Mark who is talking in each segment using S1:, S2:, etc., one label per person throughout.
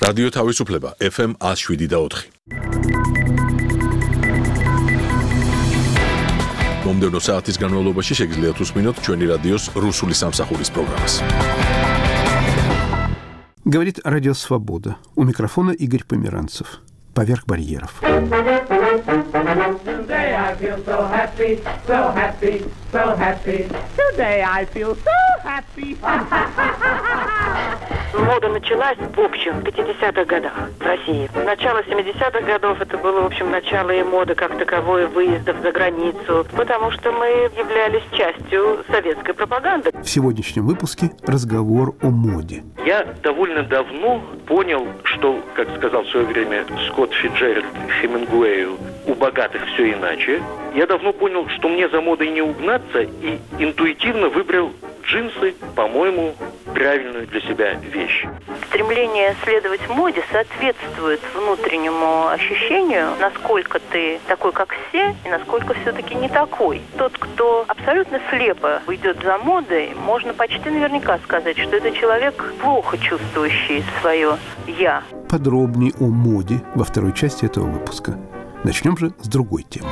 S1: რადიო თავისუფლება FM 107.4. მომდევნო საათის განმავლობაში შეგიძლიათ უსმინოთ ჩვენი რადიოს რუსული სამსახურის პროგრამას.
S2: Говорит Радио Свобода. У микрофона Игорь Померанцев. Поверх барьеров.
S3: Today I feel so happy, so happy, so happy. Today I feel so happy.
S4: Мода началась, в общем, в 50-х годах в России. Начало 70-х годов это было, в общем, начало и моды как таковой, выездов за границу, потому что мы являлись частью советской пропаганды.
S2: В сегодняшнем выпуске разговор о моде.
S5: Я довольно давно понял, что, как сказал в свое время Скотт Фицджеральд Хемингуэю, у богатых все иначе. Я давно понял, что мне за модой не угнаться, и интуитивно выбрал джинсы, по-моему, правильную для себя вещь.
S4: Стремление следовать моде соответствует внутреннему ощущению, насколько ты такой, как все, и насколько все-таки не такой. Тот, кто абсолютно слепо идет за модой, можно почти наверняка сказать, что это человек, плохо чувствующий свое «я».
S2: Подробнее о моде во второй части этого выпуска. Начнем же с другой темы.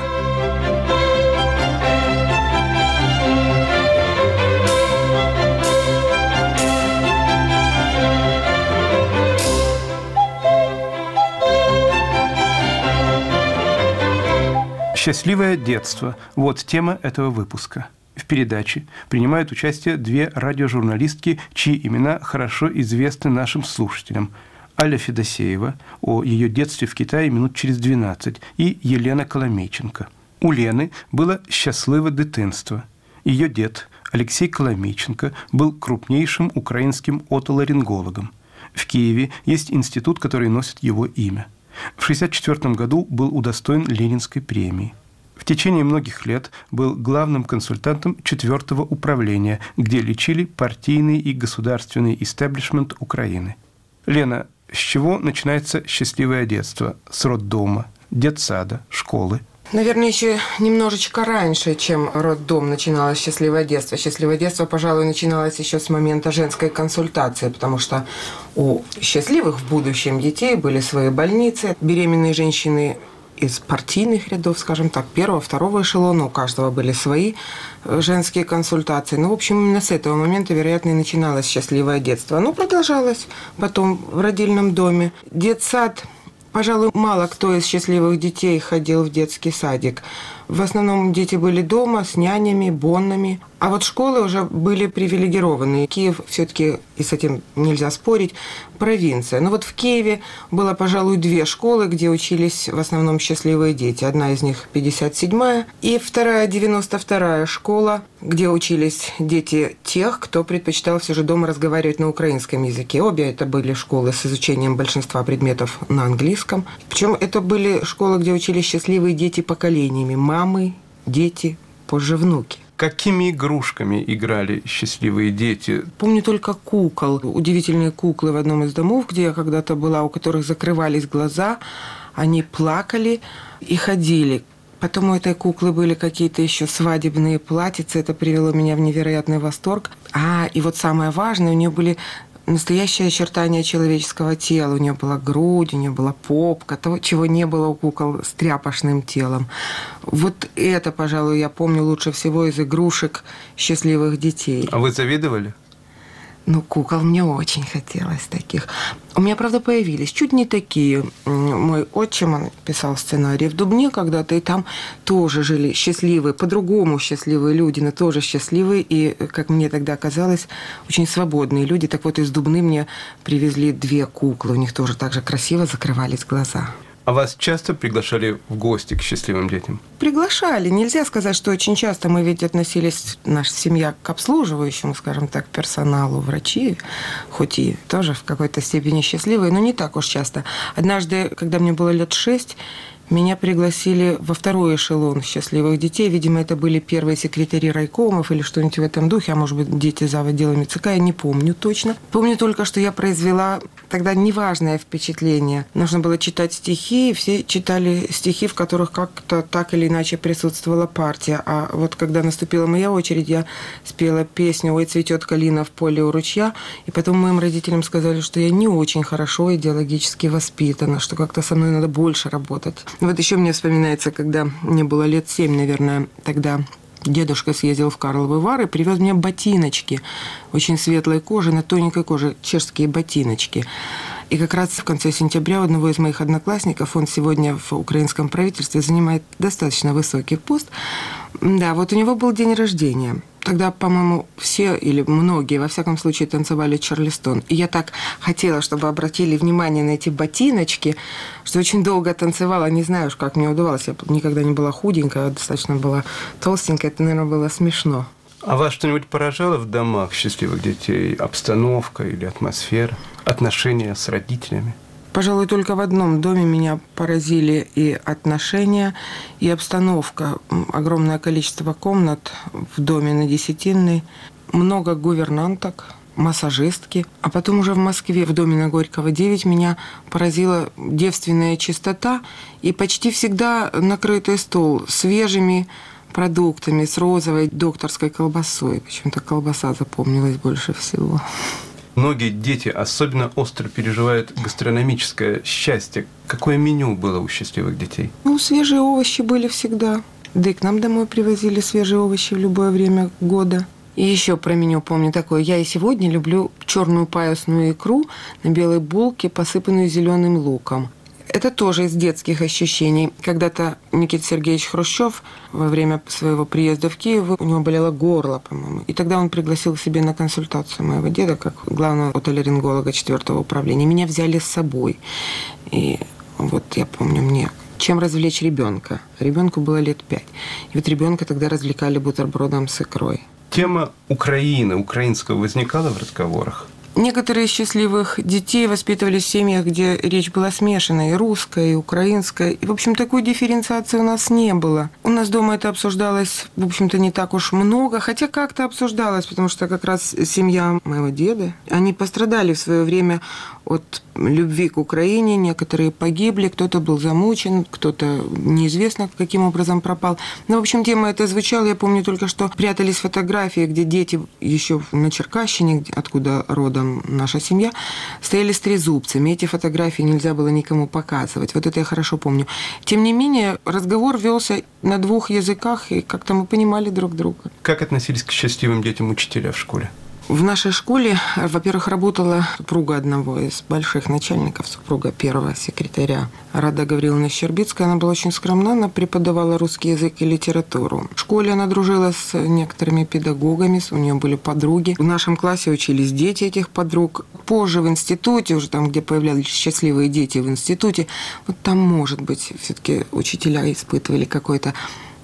S2: «Счастливое детство» – вот тема этого выпуска. В передаче принимают участие две радиожурналистки, чьи имена хорошо известны нашим слушателям. Аля Федосеева о ее детстве в Китае минут через 12 и Елена Коломейченко. У Лены было счастливое дитинство. Ее дед Алексей Коломейченко был крупнейшим украинским отоларингологом. В Киеве есть институт, который носит его имя. В 1964 году был удостоен Ленинской премии. В течение многих лет был главным консультантом 4-го управления, где лечили партийный и государственный истеблишмент Украины. Лена, с чего начинается счастливое детство? С роддома, детсада, школы?
S6: Наверное, еще немножечко раньше, чем роддом, начиналось счастливое детство. Счастливое детство, пожалуй, начиналось еще с момента женской консультации, потому что у счастливых в будущем детей были свои больницы. Беременные женщины из партийных рядов, скажем так, первого, второго эшелона, у каждого были свои женские консультации. Ну, в общем, именно с этого момента, вероятно, и начиналось счастливое детство. Оно продолжалось потом в родильном доме. Детсад. Пожалуй, мало кто из счастливых детей ходил в детский садик. В основном дети были дома с нянями, боннами. А вот школы уже были привилегированные. Киев все-таки, и с этим нельзя спорить, провинция. Но вот в Киеве было, пожалуй, две школы, где учились в основном счастливые дети. Одна из них 57-я, и вторая 92-я школа, где учились дети тех, кто предпочитал все же дома разговаривать на украинском языке. Обе это были школы с изучением большинства предметов на английском. Причем это были школы, где учились счастливые дети поколениями. Мамы, дети, позже внуки.
S2: Какими игрушками играли счастливые дети?
S6: Помню только кукол. Удивительные куклы в одном из домов, где я когда-то была, у которых закрывались глаза. Они плакали и ходили. Потом у этой куклы были какие-то еще свадебные платьица. Это привело меня в невероятный восторг. И вот самое важное, у нее были настоящее очертание человеческого тела. У нее была грудь, у нее была попка, того, чего не было у кукол с тряпочным телом. Вот это, пожалуй, я помню лучше всего из игрушек счастливых детей.
S2: А вы завидовали?
S6: Ну, кукол мне очень хотелось таких. У меня, правда, появились чуть не такие. Мой отчим, он писал сценарий в Дубне когда-то, и там тоже жили счастливые, по-другому счастливые люди, но тоже счастливые, и, как мне тогда казалось, очень свободные люди. Так вот, из Дубны мне привезли две куклы, у них тоже так же красиво закрывались глаза.
S2: А вас часто приглашали в гости к счастливым детям?
S6: Приглашали. Нельзя сказать, что очень часто. Мы ведь относились, наша семья, к обслуживающему, скажем так, персоналу, врачи, хоть и тоже в какой-то степени счастливые, но не так уж часто. Однажды, когда мне было лет 6, меня пригласили во второй эшелон счастливых детей. Видимо, это были первые секретари райкомов или что-нибудь в этом духе, а может быть, дети зав. Отделами ЦК, я не помню точно. Помню только, что я произвела тогда неважное впечатление. Нужно было читать стихи, и все читали стихи, в которых как-то так или иначе присутствовала партия. А вот когда наступила моя очередь, я спела песню «Ой, цветет калина в поле у ручья», и потом моим родителям сказали, что я не очень хорошо идеологически воспитана, что как-то со мной надо больше работать. Вот еще мне вспоминается, когда мне было лет 7, наверное, тогда дедушка съездил в Карловы Вары, привез мне ботиночки очень светлой кожи, на тоненькой коже, чешские ботиночки. И как раз в конце сентября у одного из моих одноклассников, он сегодня в украинском правительстве занимает достаточно высокий пост, да, вот у него был день рождения. Тогда, по-моему, все или многие, во всяком случае, танцевали чарльстон. И я так хотела, чтобы обратили внимание на эти ботиночки, что очень долго танцевала. Не знаю уж, как мне удавалось. Я никогда не была худенькая, а достаточно была толстенькая. Это, наверное, было смешно.
S2: А вас что-нибудь поражало в домах счастливых детей? Обстановка или атмосфера? Отношения с родителями?
S6: Пожалуй, только в одном доме меня поразили и отношения, и обстановка. Огромное количество комнат в доме на Десятинной, много гувернанток, массажистки. А потом уже в Москве, в доме на Горького, 9, меня поразила девственная чистота и почти всегда накрытый стол свежими продуктами, с розовой докторской колбасой. Почему-то колбаса запомнилась больше всего.
S2: Многие дети особенно остро переживают гастрономическое счастье. Какое меню было у счастливых детей?
S6: Свежие овощи были всегда. Да и к нам домой привозили свежие овощи в любое время года. И еще про меню помню такое. Я и сегодня люблю черную паясную икру на белой булке, посыпанную зеленым луком. Это тоже из детских ощущений. Когда-то Никита Сергеевич Хрущев во время своего приезда в Киев, у него болело горло, по-моему. И тогда он пригласил к себе на консультацию моего деда, как главного отоларинголога 4-го управления. Меня взяли с собой. И вот я помню, мне чем развлечь ребенка. Ребенку было лет 5. И вот ребенка тогда развлекали бутербродом с икрой.
S2: Тема Украины, украинского возникала в разговорах?
S6: Некоторые из счастливых детей воспитывались в семьях, где речь была смешанная, и русская, и украинская. И, в общем, такой дифференциации у нас не было. У нас дома это обсуждалось, в общем-то, не так уж много, хотя как-то обсуждалось, потому что как раз семья моего деда, они пострадали в свое время от любви к Украине, некоторые погибли, кто-то был замучен, кто-то неизвестно каким образом пропал. Но, в общем, тема эта звучала, я помню только, что прятались фотографии, где дети еще на Черкащине, откуда родом наша семья, стояли с трезубцами. Эти фотографии нельзя было никому показывать. Вот это я хорошо помню. Тем не менее, разговор велся на 2 языках, и как-то мы понимали друг друга.
S2: Как относились к счастливым детям учителя в школе?
S6: В нашей школе, во-первых, работала супруга одного из больших начальников, супруга первого секретаря, Рада Гавриловна Щербицкая. Она была очень скромна, она преподавала русский язык и литературу. В школе она дружила с некоторыми педагогами, у нее были подруги. В нашем классе учились дети этих подруг. Позже в институте, уже там, где появлялись счастливые дети в институте, вот там, может быть, все-таки учителя испытывали какое-то,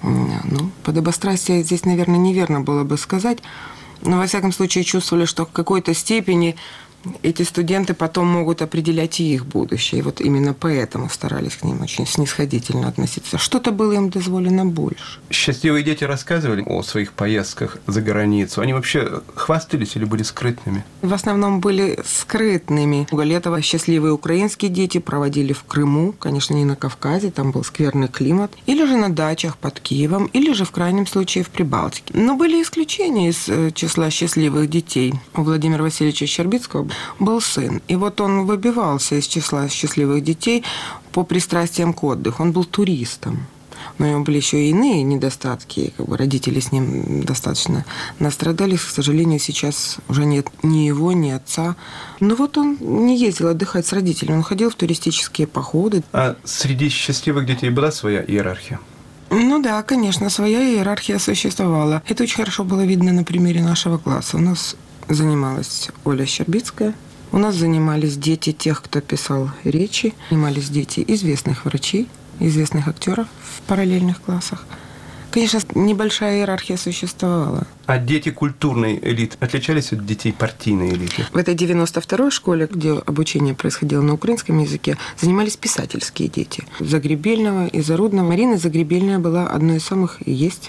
S6: подобострастие здесь, наверное, неверно было бы сказать, но, во всяком случае, чувствовали, что в какой-то степени эти студенты потом могут определять и их будущее. И вот именно поэтому старались к ним очень снисходительно относиться. Что-то было им дозволено больше.
S2: Счастливые дети рассказывали о своих поездках за границу. Они вообще хвастались или были скрытными?
S6: В основном были скрытными. Летово счастливые украинские дети проводили в Крыму, конечно, не на Кавказе, там был скверный климат, или же на дачах под Киевом, или же в крайнем случае в Прибалтике. Но были исключения из числа счастливых детей. У Владимира Васильевича Щербицкого был сын. И вот он выбивался из числа счастливых детей по пристрастиям к отдыху. Он был туристом. Но у него были еще и иные недостатки. Родители с ним достаточно настрадались. К сожалению, сейчас уже нет ни его, ни отца. Но вот он не ездил отдыхать с родителями. Он ходил в туристические походы.
S2: А среди счастливых детей была своя иерархия?
S6: Ну да, конечно, своя иерархия существовала. Это очень хорошо было видно на примере нашего класса. У нас занималась Оля Щербицкая. У нас занимались дети тех, кто писал речи. Занимались дети известных врачей, известных актеров в параллельных классах. Конечно, небольшая иерархия существовала.
S2: А дети культурной элиты отличались от детей партийной элиты?
S6: В этой 92-й школе, где обучение происходило на украинском языке, занимались писательские дети. Загребельного и Зарудного. Марина Загребельная была одной из самых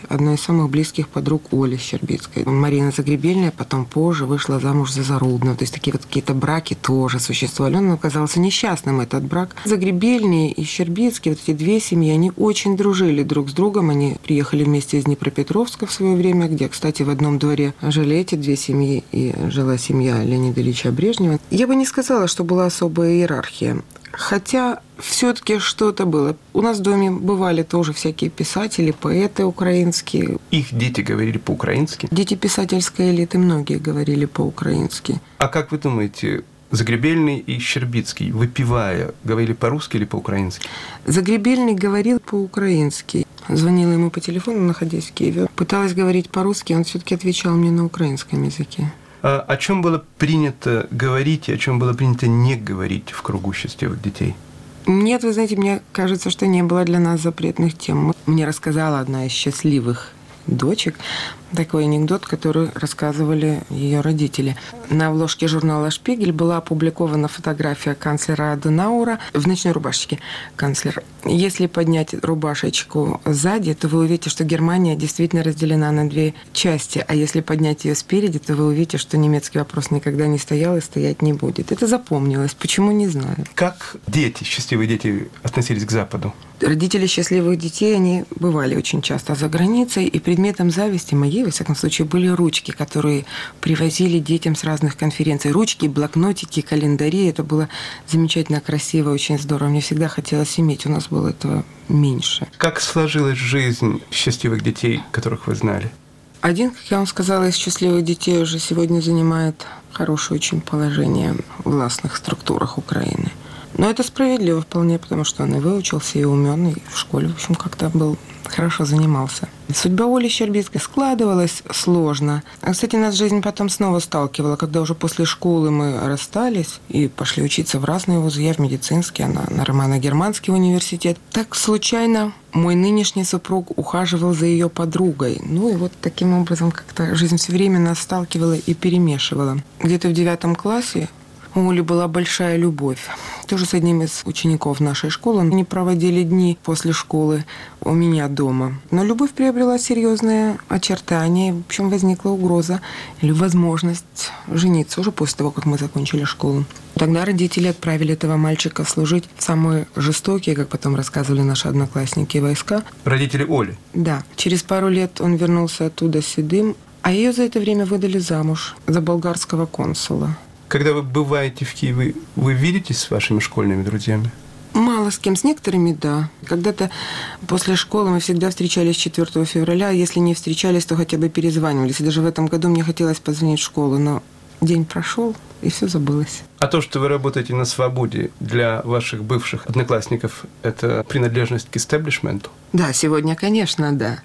S6: близких подруг Оли Щербицкой. Марина Загребельная потом позже вышла замуж за Зарудного. То есть такие вот какие-то браки тоже существовали. Он оказался несчастным, этот брак. Загребельные и Щербицкие, вот эти две семьи, они очень дружили друг с другом. Они приехали вместе из Днепропетровска в свое время, где, кстати, в одном дворе жили эти две семьи, и жила семья Леонида Ильича Брежнева. Я бы не сказала, что была особая иерархия. Хотя все-таки что-то было. У нас в доме бывали тоже всякие писатели, поэты украинские.
S2: Их дети говорили по-украински?
S6: Дети писательской элиты многие говорили по-украински.
S2: А как вы думаете, Загребельный и Щербицкий, выпивая, говорили по-русски или по-украински?
S6: Загребельный говорил по-украински. Звонила ему по телефону, находясь в Киеве. Пыталась говорить по-русски, он все-таки отвечал мне на украинском языке.
S2: А о чем было принято говорить и о чем было принято не говорить в кругу счастливых детей?
S6: Нет, вы знаете, мне кажется, что не было для нас запретных тем. Мне рассказала одна из счастливых дочек такой анекдот, который рассказывали ее родители. На обложке журнала «Шпигель» была опубликована фотография канцлера Аденауэра в ночной рубашечке. Канцлер. Если поднять рубашечку сзади, то вы увидите, что Германия действительно разделена на две части. А если поднять ее спереди, то вы увидите, что немецкий вопрос никогда не стоял и стоять не будет. Это запомнилось. Почему, не знаю.
S2: Как дети, счастливые дети, относились к Западу?
S6: Родители счастливых детей, они бывали очень часто за границей, и предметом зависти моей, во всяком случае, были ручки, которые привозили детям с разных конференций. Ручки, блокнотики, календари. Это было замечательно, красиво, очень здорово. Мне всегда хотелось иметь. У нас было этого меньше.
S2: Как сложилась жизнь счастливых детей, которых вы знали?
S6: Один, как я вам сказала, из счастливых детей уже сегодня занимает хорошее очень положение в властных структурах Украины. Но это справедливо вполне, потому что он и выучился, и умен, и в школе, в общем, как-то был, хорошо занимался. Судьба Оли Щербицкой складывалась сложно. А, кстати, нас жизнь потом снова сталкивала, когда уже после школы мы расстались и пошли учиться в разные вузы. Я в медицинский, она на Романо-Германский университет. Так случайно мой нынешний супруг ухаживал за ее подругой. Ну и вот таким образом как-то жизнь все время нас сталкивала и перемешивала. Где-то в 9 классе у Оли была большая любовь. Тоже с одним из учеников нашей школы. Они проводили дни после школы у меня дома. Но любовь приобрела серьезные очертания. В общем, возникла угроза или возможность жениться уже после того, как мы закончили школу. Тогда родители отправили этого мальчика служить в самые жестокие, как потом рассказывали наши одноклассники, войска.
S2: Родители Оли?
S6: Да. Через пару лет он вернулся оттуда седым, а ее за это время выдали замуж за болгарского консула.
S2: Когда вы бываете в Киеве, вы видитесь с вашими школьными друзьями?
S6: Мало с кем, с некоторыми, да. Когда-то после школы мы всегда встречались 4 февраля. Если не встречались, то хотя бы перезванивались. И даже в этом году мне хотелось позвонить в школу, но день прошел, и все забылось.
S2: А то, что вы работаете на свободе, для ваших бывших одноклассников, это принадлежность к истеблишменту?
S6: Да, сегодня, конечно, да.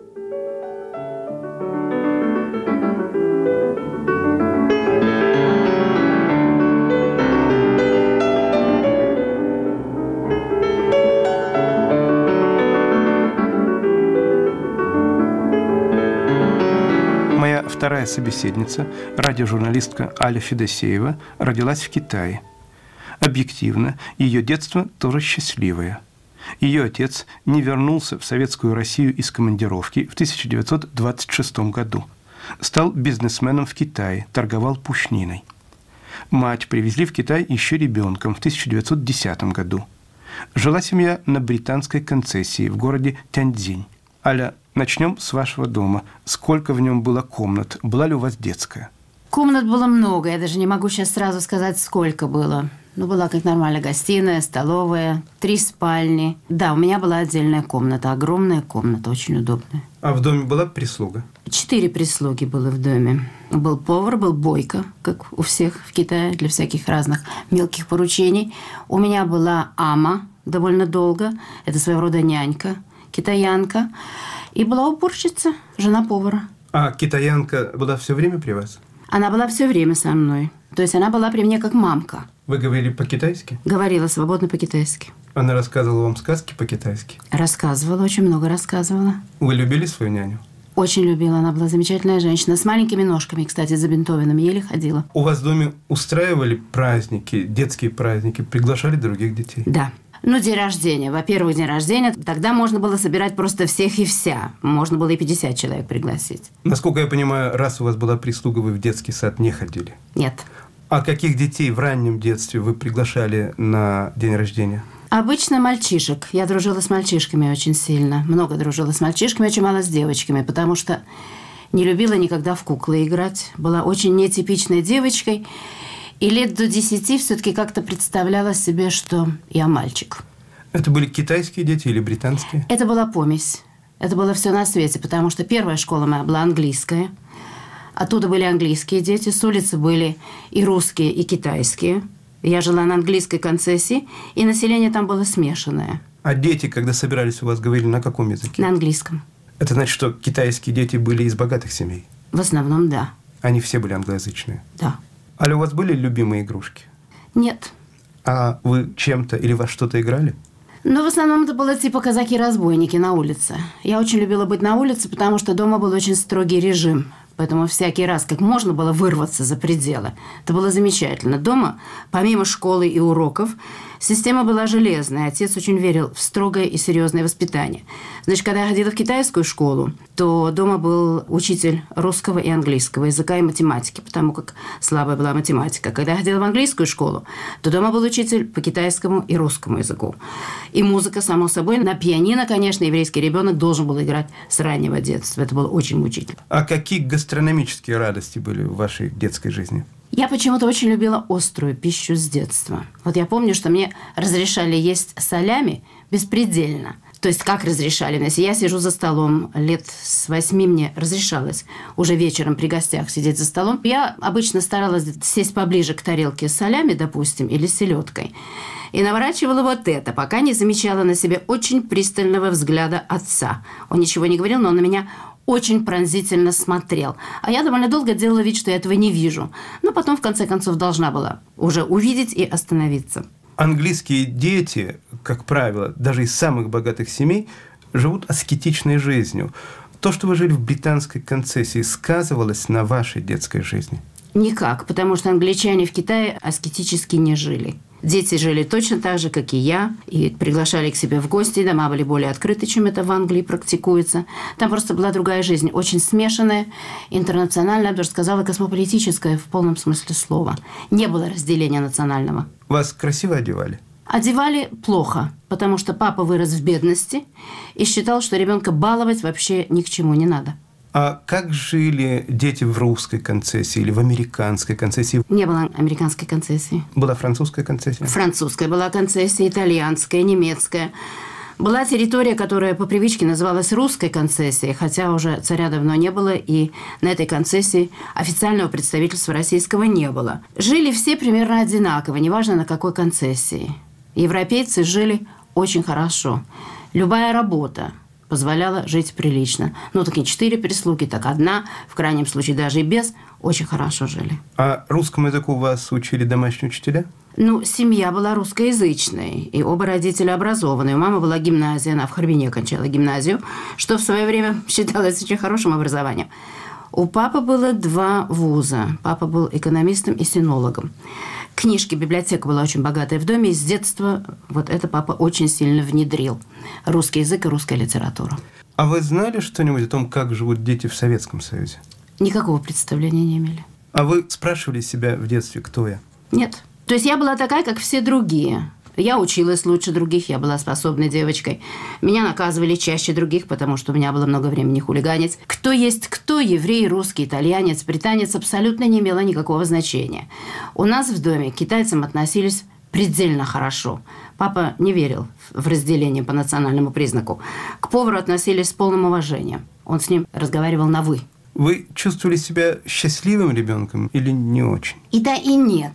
S2: Вторая собеседница, радиожурналистка Аля Федосеева, родилась в Китае. Объективно, ее детство тоже счастливое. Ее отец не вернулся в Советскую Россию из командировки в 1926 году. Стал бизнесменом в Китае, торговал пушниной. Мать привезли в Китай еще ребенком в 1910 году. Жила семья на британской концессии в городе Тяньцзинь. Аля, начнем с вашего дома. Сколько в нем было комнат? Была ли у вас детская?
S7: Комнат было много. Я даже не могу сейчас сразу сказать, сколько было. Ну, была как нормальная гостиная, столовая, 3 спальни. Да, у меня была отдельная комната, огромная комната, очень удобная.
S2: А в доме была прислуга?
S7: 4 прислуги было в доме. Был повар, был бойко, как у всех в Китае, для всяких разных мелких поручений. У меня была ама довольно долго. Это своего рода нянька, китаянка. И была уборщица, жена повара.
S2: А китаянка была все время при вас?
S7: Она была все время со мной. То есть она была при мне как мамка.
S2: Вы говорили по-китайски?
S7: Говорила свободно по-китайски.
S2: Она рассказывала вам сказки по-китайски?
S7: Рассказывала, очень много рассказывала.
S2: Вы любили свою няню?
S7: Очень любила, она была замечательная женщина. С маленькими ножками, кстати, забинтованными, еле ходила.
S2: У вас в доме устраивали праздники, детские праздники, приглашали других детей?
S7: Да. Ну, день рождения. Во-первых, день рождения. Тогда можно было собирать просто всех и вся. Можно было и 50 человек пригласить.
S2: Насколько я понимаю, раз у вас была прислуга, вы в детский сад не ходили?
S7: Нет.
S2: А каких детей в раннем детстве вы приглашали на день рождения?
S7: Обычно мальчишек. Я дружила с мальчишками очень сильно. Много дружила с мальчишками, очень мало с девочками, потому что не любила никогда в куклы играть. Была очень нетипичной девочкой. И лет до 10 все-таки как-то представляла себе, что я мальчик.
S2: Это были китайские дети или британские?
S7: Это была помесь. Это было все на свете, потому что первая школа моя была английская. Оттуда были английские дети, с улицы были и русские, и китайские. Я жила на английской концессии, и население там было смешанное.
S2: А дети, когда собирались у вас, говорили на каком языке?
S7: На английском.
S2: Это значит, что китайские дети были из богатых семей?
S7: В основном, да.
S2: Они все были англоязычные?
S7: Да.
S2: А у вас были любимые игрушки?
S7: Нет.
S2: А вы чем-то или во что-то играли?
S7: Ну, в основном это было типа казаки-разбойники на улице. Я очень любила быть на улице, потому что дома был очень строгий режим. Поэтому всякий раз, как можно было вырваться за пределы, это было замечательно. Дома, помимо школы и уроков, система была железная. Отец очень верил в строгое и серьезное воспитание. Значит, когда я ходила в китайскую школу, то дома был учитель русского и английского языка и математики, потому как слабая была математика. Когда я ходила в английскую школу, то дома был учитель по китайскому и русскому языку. И музыка, само собой, на пианино, конечно, еврейский ребенок должен был играть с раннего детства. Это было очень мучительно.
S2: А какие гастрономические радости были в вашей детской жизни?
S7: Я почему-то очень любила острую пищу с детства. Вот я помню, что мне разрешали есть салями беспредельно. То есть, как разрешали? Если я сижу за столом, лет с 8 мне разрешалось уже вечером при гостях сидеть за столом. Я обычно старалась сесть поближе к тарелке с салями, допустим, или с селедкой. И наворачивала вот это, пока не замечала на себе очень пристального взгляда отца. Он ничего не говорил, но он на меня очень пронзительно смотрел. А я довольно долго делала вид, что я этого не вижу. Но потом, в конце концов, должна была уже увидеть и остановиться.
S2: Английские дети, как правило, даже из самых богатых семей, живут аскетичной жизнью. То, что вы жили в британской концессии, сказывалось на вашей детской жизни?
S7: Никак, потому что англичане в Китае аскетически не жили. Дети жили точно так же, как и я, и приглашали к себе в гости. Дома были более открыты, чем это в Англии практикуется. Там просто была другая жизнь, очень смешанная, интернациональная, я бы даже сказала, космополитическая в полном смысле слова. Не было разделения национального.
S2: Вас красиво одевали?
S7: Одевали плохо, потому что папа вырос в бедности и считал, что ребенка баловать вообще ни к чему не надо.
S2: А как жили дети в русской концессии или в американской концессии?
S7: Не было американской концессии.
S2: Была французская концессия?
S7: Французская была концессия, итальянская, немецкая. Была территория, которая по привычке называлась русской концессией, хотя уже царя давно не было, и на этой концессии официального представительства российского не было. Жили все примерно одинаково, неважно на какой концессии. Европейцы жили очень хорошо. Любая работа позволяла жить прилично. Ну, так не 4 прислуги, так 1, в крайнем случае даже и без, очень хорошо жили.
S2: А русскому языку вас учили домашние учителя?
S7: Ну, семья была русскоязычной, и оба родителя образованные. У мамы была гимназия, она в Харбине кончала гимназию, что в свое время считалось очень хорошим образованием. У папы было 2 вуза. Папа был экономистом и синологом. Книжки, библиотека была очень богатая в доме, и с детства вот это папа очень сильно внедрил. Русский язык и русская литература.
S2: А вы знали что-нибудь о том, как живут дети в Советском Союзе?
S7: Никакого представления не имели.
S2: А вы спрашивали себя в детстве, кто я?
S7: Нет. То есть я была такая, как все другие. Я училась лучше других, я была способной девочкой. Меня наказывали чаще других, потому что у меня было много времени хулиганить. Кто есть кто, еврей, русский, итальянец, британец, абсолютно не имело никакого значения. У нас в доме к китайцам относились предельно хорошо. Папа не верил в разделение по национальному признаку. К повару относились с полным уважением. Он с ним разговаривал на «вы».
S2: Вы чувствовали себя счастливым ребенком или не очень?
S7: И да, и нет.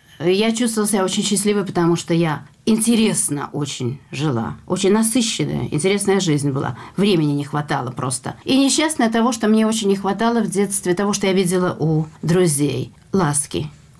S7: Я чувствовала себя очень счастливой, потому что я интересно очень жила. Очень насыщенная, интересная жизнь была. Времени не хватало просто. И несчастная того, что мне очень не хватало в детстве, того, что я видела у друзей. Ласки.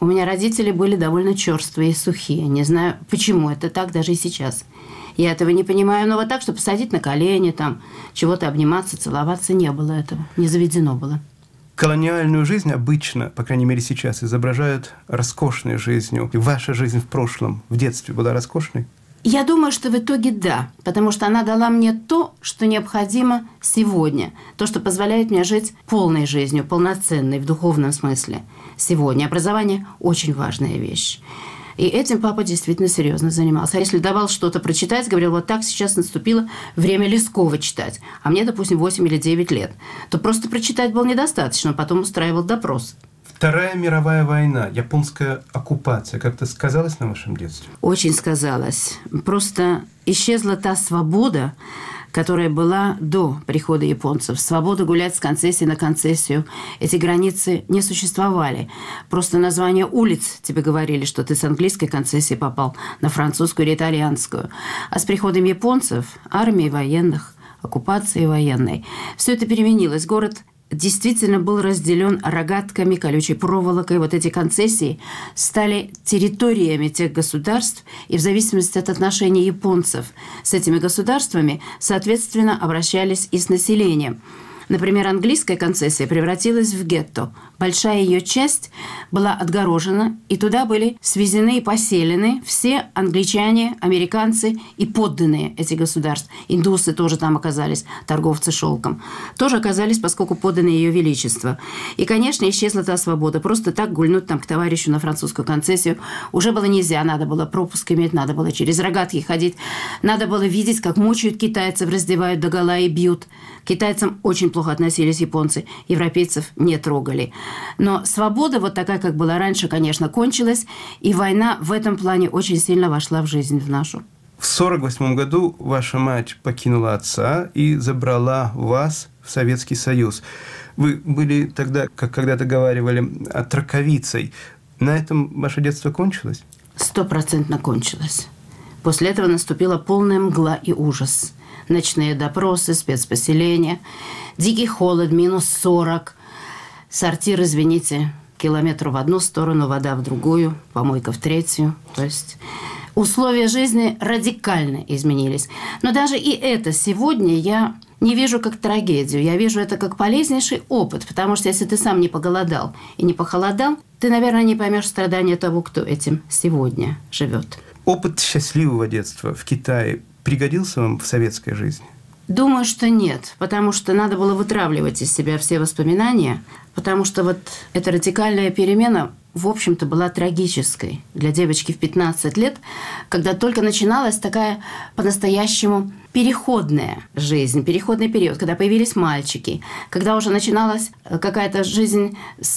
S7: У меня родители были довольно черствые и сухие. Не знаю, почему это так даже и сейчас. Я этого не понимаю. Но вот так, чтобы посадить на колени, там, чего-то обниматься, целоваться, не было этого. Не заведено было.
S2: Колониальную жизнь обычно, по крайней мере сейчас, изображают роскошной жизнью. И ваша жизнь в прошлом, в детстве была роскошной?
S7: Я думаю, что в итоге да, потому что она дала мне то, что необходимо сегодня, то, что позволяет мне жить полной жизнью, полноценной в духовном смысле сегодня. Образование – очень важная вещь. И этим папа действительно серьезно занимался. А если давал что-то прочитать, говорил, вот так сейчас наступило время Лескова читать, а мне, допустим, 8 или 9 лет, то просто прочитать было недостаточно, потом устраивал допрос.
S2: Вторая мировая война, японская оккупация, как-то сказалась на вашем детстве?
S7: Очень сказалась. Просто исчезла та свобода, которая была до прихода японцев. Свобода гулять с концессии на концессию. Эти границы не существовали. Просто название улиц тебе говорили, что ты с английской концессии попал на французскую или итальянскую. А с приходом японцев, армии военных, оккупации военной, все это переменилось. Город действительно был разделен рогатками, колючей проволокой. Вот эти концессии стали территориями тех государств, и в зависимости от отношений японцев с этими государствами, соответственно, обращались и с населением. Например, английская концессия превратилась в гетто. Большая ее часть была отгорожена, и туда были свезены и поселены все англичане, американцы и подданные этих государств. Индусы тоже там оказались, торговцы шелком. Тоже оказались, поскольку подданные Ее Величества. И, конечно, исчезла та свобода. Просто так гульнуть там к товарищу на французскую концессию уже было нельзя. Надо было пропуск иметь, надо было через рогатки ходить. Надо было видеть, как мучают китайцев, раздевают догола и бьют. К китайцам очень плохо относились японцы, европейцев не трогали. Но свобода, вот такая, как была раньше, конечно, кончилась, и война в этом плане очень сильно вошла в жизнь в нашу.
S2: В 1948 году ваша мать покинула отца и забрала вас в Советский Союз. Вы были тогда, как когда-то говаривали, отраковицей. На этом ваше детство кончилось?
S7: 100% кончилось. После этого наступила полная мгла и ужас. Ночные допросы, спецпоселения, дикий холод, минус 40, сортир, извините, километр в одну сторону, вода в другую, помойка в третью. То есть условия жизни радикально изменились. Но даже и это сегодня я не вижу как трагедию. Я вижу это как полезнейший опыт, потому что если ты сам не поголодал и не похолодал, ты, наверное, не поймешь страдания того, кто этим сегодня живет.
S2: Опыт счастливого детства в Китае пригодился вам в советской жизни?
S7: Думаю, что нет, потому что надо было вытравливать из себя все воспоминания, потому что вот эта радикальная перемена, в общем-то, была трагической для девочки в 15 лет, когда только начиналась такая по-настоящему переходная жизнь, переходный период, когда появились мальчики, когда уже начиналась какая-то жизнь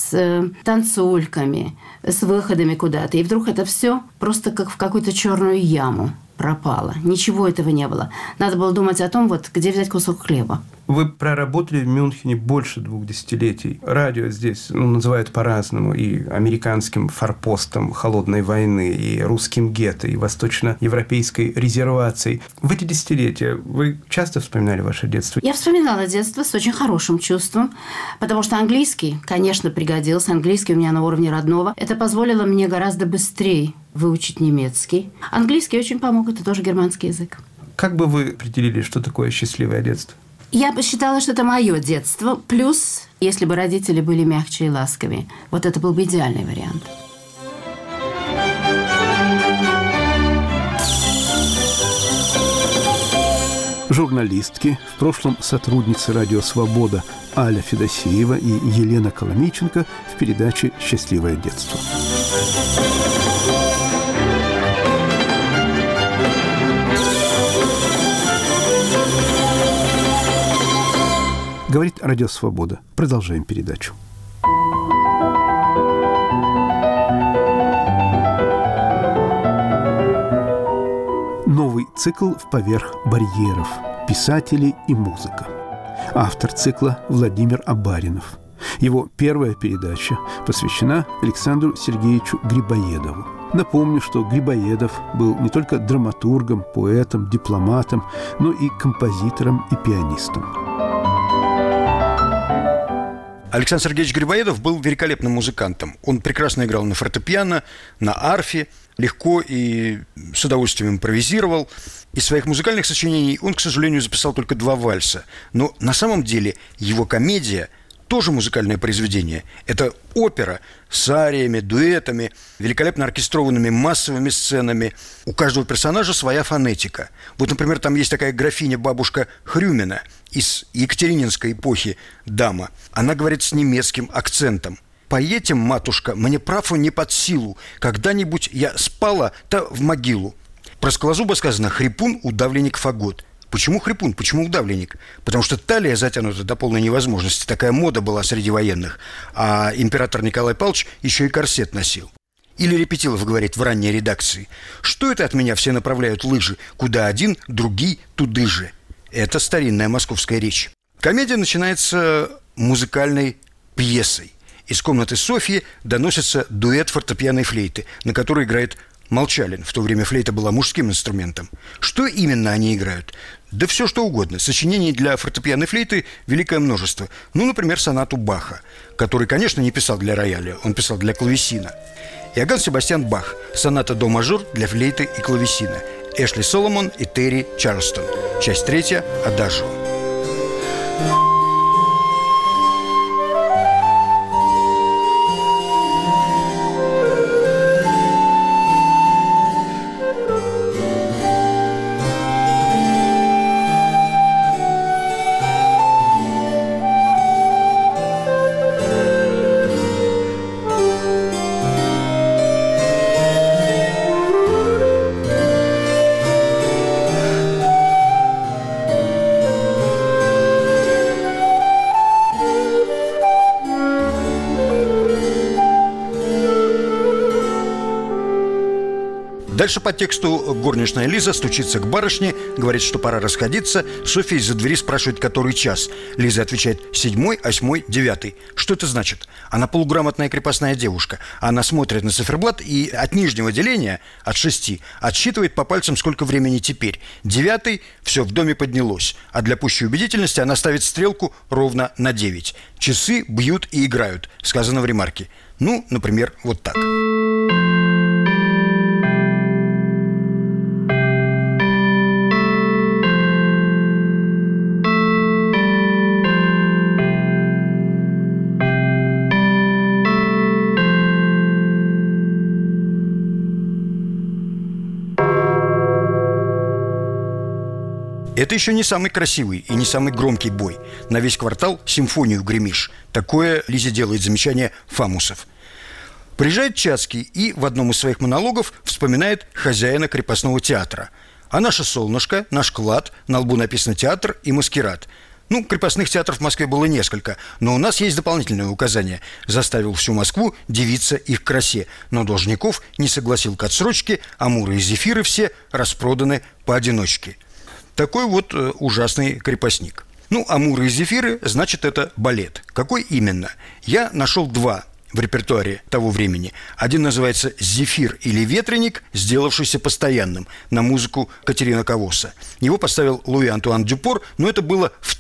S7: с танцульками, с выходами куда-то, и вдруг это все просто как в какую-то черную яму пропало. Ничего этого не было. Надо было думать о том, вот где взять кусок хлеба.
S2: Вы проработали в Мюнхене больше 2 десятилетий. Радио здесь называют по-разному. И американским форпостом холодной войны, и русским гетто, и восточноевропейской резервацией. В эти десятилетия вы часто вспоминали ваше детство?
S7: Я вспоминала детство с очень хорошим чувством, потому что английский, конечно, пригодился. Английский у меня на уровне родного. Это позволило мне гораздо быстрее выучить немецкий. Английский очень помог, это тоже германский язык.
S2: Как бы вы определили, что такое счастливое детство?
S7: Я посчитала, что это мое детство. Плюс, если бы родители были мягче и ласковее. Вот это был бы идеальный вариант.
S2: Журналистки, в прошлом сотрудницы «Радио Свобода» Аля Федосеева и Елена Коломейченко в передаче «Счастливое детство». Говорит Радио Свобода. Продолжаем передачу. Новый цикл «В поверх барьеров. Писатели и музыка». Автор цикла Владимир Абаринов. Его первая передача посвящена Александру Сергеевичу Грибоедову. Напомню, что Грибоедов был не только драматургом, поэтом, дипломатом, но и композитором и пианистом.
S8: Александр Сергеевич Грибоедов был великолепным музыкантом. Он прекрасно играл на фортепиано, на арфе, легко и с удовольствием импровизировал. Из своих музыкальных сочинений он, к сожалению, записал только 2 вальса. Но на самом деле его комедия тоже музыкальное произведение. Это опера с ариями, дуэтами, великолепно оркестрованными массовыми сценами. У каждого персонажа своя фонетика. Вот, например, там есть такая графиня-бабушка Хрюмина из Екатерининской эпохи дама. Она говорит с немецким акцентом. «Поедьте, матушка, мне праву не под силу. Когда-нибудь я спала-то в могилу». Про Скалозуба сказано «хрипун, удавленник, фагот». Почему хрипун? Почему удавленник? Потому что талия затянута до полной невозможности. Такая мода была среди военных. А император Николай Павлович еще и корсет носил. Или Репетилов говорит в ранней редакции: «Что это от меня все направляют лыжи? Куда один, другие, туды же». Это старинная московская речь. Комедия начинается музыкальной пьесой. Из комнаты Софьи доносится дуэт фортепиано и флейты, на которой играет Молчалин. В то время флейта была мужским инструментом. Что именно они играют? Да все что угодно. Сочинений для фортепиано и флейты великое множество. Ну, например, сонату Баха, который, конечно, не писал для рояля, он писал для клавесина. Иоганн Себастьян Бах. Соната до-мажор для флейты и клавесина. Эшли Соломон и Терри Чарльстон. Часть 3. Адажио. Дальше по тексту горничная Лиза стучится к барышне, говорит, что пора расходиться. Софья из-за двери спрашивает, который час. Лиза отвечает: 7, 8, 9. Что это значит? Она полуграмотная крепостная девушка. Она смотрит на циферблат и от нижнего деления, от 6, отсчитывает по пальцам, сколько времени теперь. 9, все в доме поднялось. А для пущей убедительности она ставит стрелку ровно на 9. Часы бьют и играют, сказано в ремарке. Ну, например, вот так. Это еще не самый красивый и не самый громкий бой. На весь квартал симфонию гремишь. Такое Лизе делает замечание Фамусов. Приезжает Чацкий и в одном из своих монологов вспоминает хозяина крепостного театра. А наше солнышко, наш клад, на лбу написано «театр» и «маскирад». Ну, крепостных театров в Москве было несколько, но у нас есть дополнительное указание. Заставил всю Москву дивиться их красе, но должников не согласил к отсрочке, амуры и зефиры все распроданы поодиночке. Такой вот ужасный крепостник. Ну, амуры и зефиры, значит, это балет. Какой именно? Я нашел 2 в репертуаре того времени. Один называется «Зефир» или «Ветреник», сделавшийся постоянным, на музыку Катерина Кавоса. Его поставил Луи Антуан Дюпор, но это было в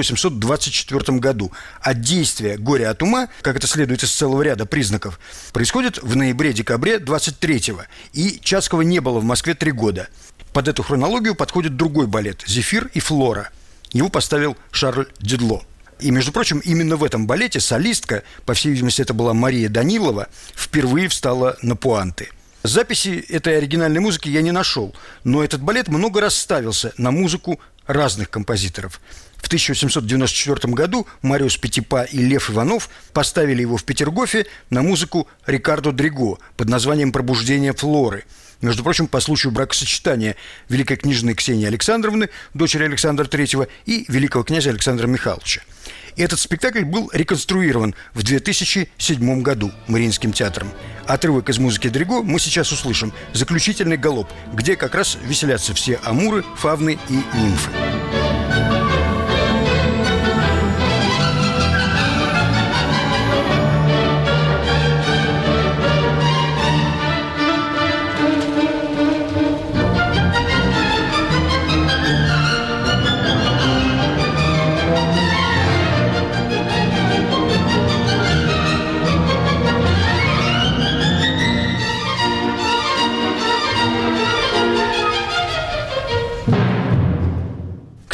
S8: 1824 году. А действие «Горе от ума», как это следует из целого ряда признаков, происходит в ноябре-декабре 23-го. И Чацкого не было в Москве 3 года. Под эту хронологию подходит другой балет «Зефир и Флора». Его поставил Шарль Дедло. И, между прочим, именно в этом балете солистка, по всей видимости, это была Мария Данилова, впервые встала на пуанты. Записи этой оригинальной музыки я не нашел, но этот балет много раз ставился на музыку разных композиторов. В 1894 году Мариус Петипа и Лев Иванов поставили его в Петергофе на музыку Рикардо Дриго под названием «Пробуждение Флоры». Между прочим, по случаю бракосочетания великой княжны Ксении Александровны, дочери Александра III, и великого князя Александра Михайловича. Этот спектакль был реконструирован в 2007 году Мариинским театром. Отрывок из музыки Дриго мы сейчас услышим. Заключительный галоп, где как раз веселятся все амуры, фавны и нимфы.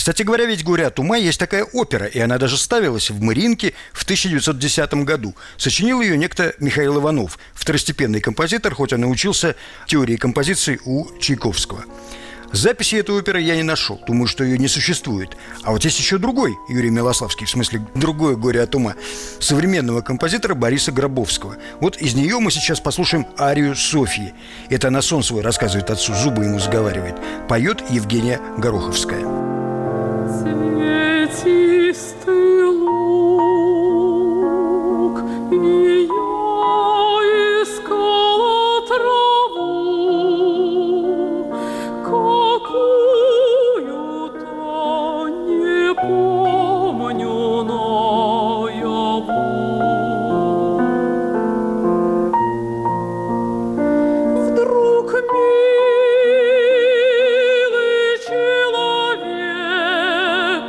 S8: Кстати говоря, ведь «Горе от ума» есть такая опера, и она даже ставилась в Мариинке в 1910 году. Сочинил ее некто Михаил Иванов, второстепенный композитор, хоть он и учился теории композиции у Чайковского. Записи этой оперы я не нашел. Думаю, что ее не существует. А вот есть еще другой Юрий Милославский, в смысле другое «Горе от ума», современного композитора Бориса Гробовского. Вот из нее мы сейчас послушаем арию Софьи. Это она сон свой рассказывает отцу, зубы ему заговаривает. Поет Евгения Гороховская.
S9: Цветистый луг, и я искала траву, какую-то не помню наяву. Вдруг милый человек,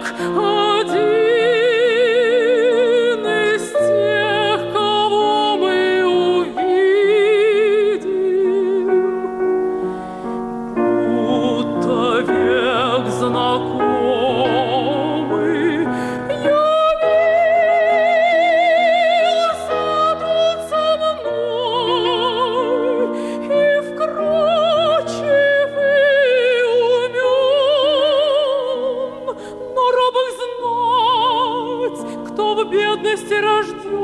S9: один из тех, кого мы увидим, будто век знакомый, явился тут со мной и вкрадчивый умен, но робок знать, кто в бедности рожден.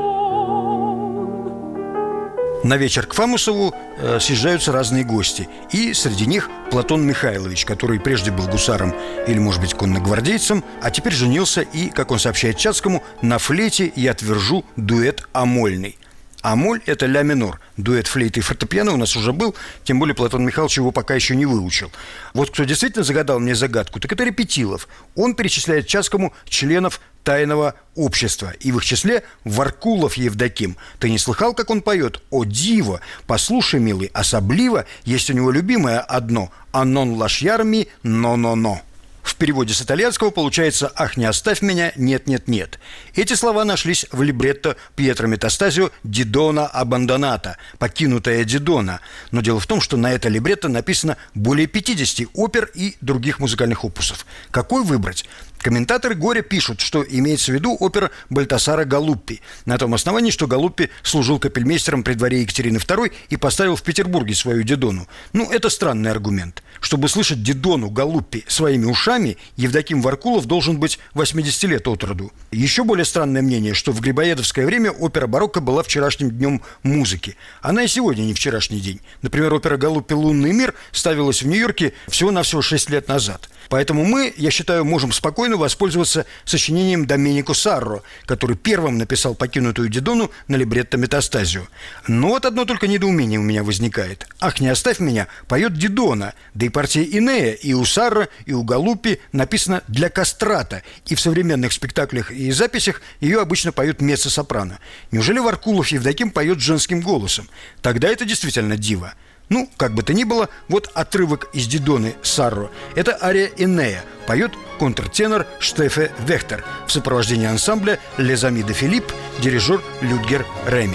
S8: На вечер к Фамусову съезжаются разные гости. И среди них Платон Михайлович, который прежде был гусаром или, может быть, конногвардейцем, а теперь женился и, как он сообщает Чацкому, на флейте я отвержу дуэт амольный. Амоль – это ля минор. Дуэт флейты и фортепиано у нас уже был, тем более Платон Михайлович его пока еще не выучил. Вот кто действительно загадал мне загадку, так это Репетилов. Он перечисляет Чацкому членов тайного общества, и в их числе Варкулов Евдоким. Ты не слыхал, как он поет? О, диво! Послушай, милый, особливо есть у него любимое одно «Аннон лашьярми, но-но-но». В переводе с итальянского получается «Ах, не оставь меня, нет-нет-нет». Эти слова нашлись в либретто Пьетро Метастазио «Дидона абандоната», «Покинутая Дидона». Но дело в том, что на это либретто написано более 50 опер и других музыкальных опусов. Какой выбрать? Комментаторы «Горя» пишут, что имеется в виду опера Бальтасара Галуппи, на том основании, что Галуппи служил капельмейстером при дворе Екатерины II и поставил в Петербурге свою Дидону. Ну, это странный аргумент. Чтобы слышать Дидону Галуппи своими ушами, Евдоким Варкулов должен быть 80 лет от роду. Еще более странное мнение, что в грибоедовское время опера барокко была вчерашним днем музыки. Она и сегодня не вчерашний день. Например, опера Галуппи «Лунный мир» ставилась в Нью-Йорке всего-навсего 6 лет назад. Поэтому мы, я считаю, можем спокойно воспользоваться сочинением Доменико Сарро, который первым написал «Покинутую Дидону» на либретто Метастазио. Но вот одно только недоумение у меня возникает. «Ах, не оставь меня» поет Дидона, да и партия Инея и у Сарро, и у Галуппи написана для кастрата, и в современных спектаклях и записях ее обычно поют меццо-сопрано. Неужели Варкулов Евдоким поет женским голосом? Тогда это действительно диво. Ну, как бы то ни было, вот отрывок из Дидоны Сарро. Это ария Энея. Поет контртенор Штефе Вехтер в сопровождении ансамбля «Les Amis de Philippe», дирижер Людгер Реми.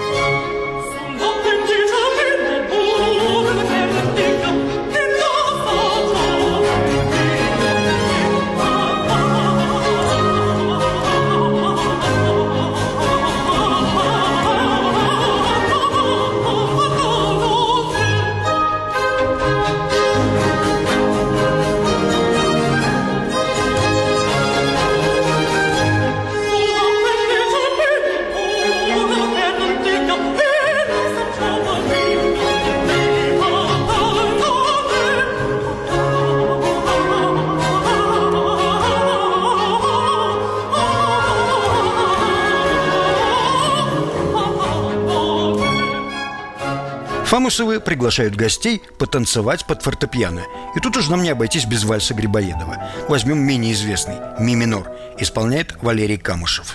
S8: Фамусовы приглашают гостей потанцевать под фортепиано. И тут уж нам не обойтись без вальса Грибоедова. Возьмем менее известный «Ми минор». Исполняет Валерий Камышев.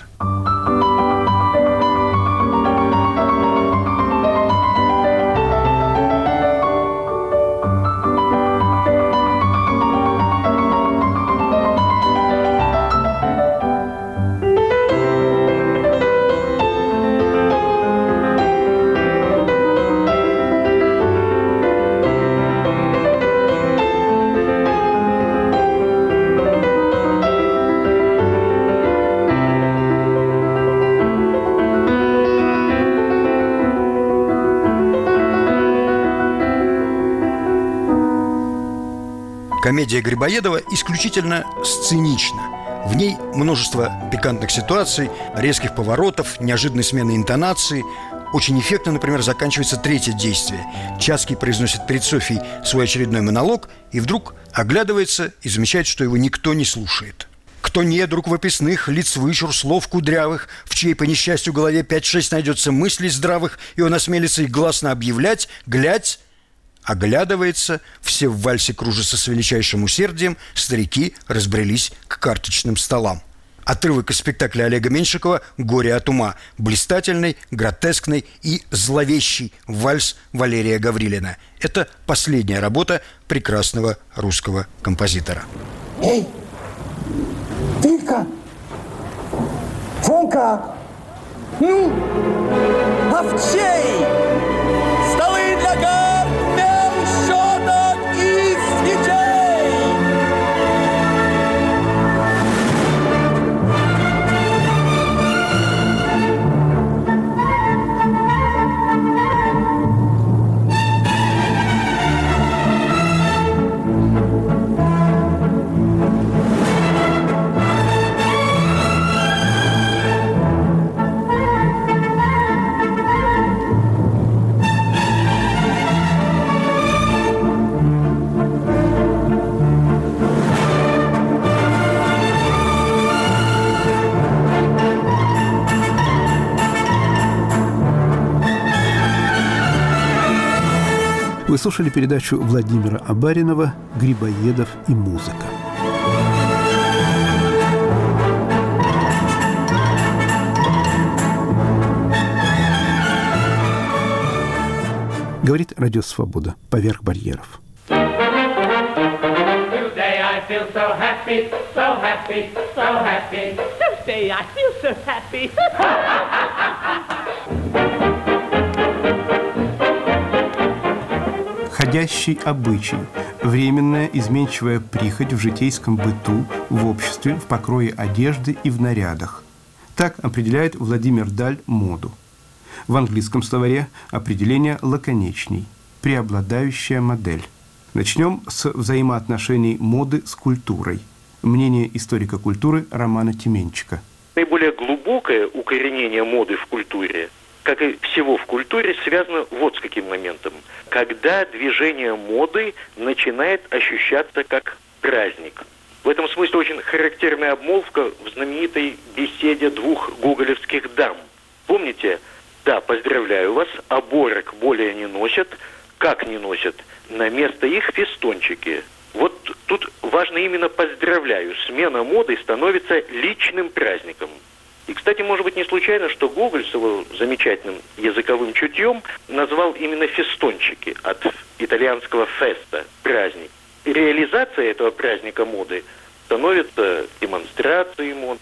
S8: Комедия Грибоедова исключительно сценична. В ней множество пикантных ситуаций, резких поворотов, неожиданной смены интонации. Очень эффектно, например, заканчивается третье действие. Чацкий произносит перед Софьей свой очередной монолог и вдруг оглядывается и замечает, что его никто не слушает. «Кто недруг в описных, лиц вычур, слов кудрявых, в чьей по несчастью голове 5-6 найдется мыслей здравых, и он осмелится их гласно объявлять, глядь». Оглядывается, все в вальсе кружатся с величайшим усердием, старики разбрелись к карточным столам. Отрывок из спектакля Олега Меньшикова «Горе от ума». Блистательный, гротескный и зловещий вальс Валерия Гаврилина. Это последняя работа прекрасного русского композитора.
S10: Эй! Тихо! Фомка! Ну! Овчей! Столы для карт, мел, щеток и свечей!
S2: Вы слушали передачу Владимира Абаринова «Грибоедов и музыка». Говорит Радио Свобода. Поверх барьеров.
S3: Today I feel so happy, so happy, so happy. Today I feel so happy.
S2: Ходящий обычай, временная изменчивая прихоть в житейском быту, в обществе, в покрое одежды и в нарядах. Так определяет Владимир Даль моду. В английском словаре определение лаконичней – преобладающая модель. Начнем с взаимоотношений моды с культурой. Мнение историка культуры Романа Тименчика.
S5: Наиболее глубокое укоренение моды в культуре, как и всего в культуре, связано вот с каким моментом. Когда движение моды начинает ощущаться как праздник. В этом смысле очень характерная обмолвка в знаменитой беседе двух гоголевских дам. Помните? Да, поздравляю вас, оборок более не носят. Как не носят? На место их фестончики. Вот тут важно именно «поздравляю». Смена моды становится личным праздником. И, кстати, может быть, не случайно, что Гоголь с его замечательным языковым чутьем назвал именно фестончики от итальянского «феста» – праздник. И реализация этого праздника моды становится демонстрацией мод,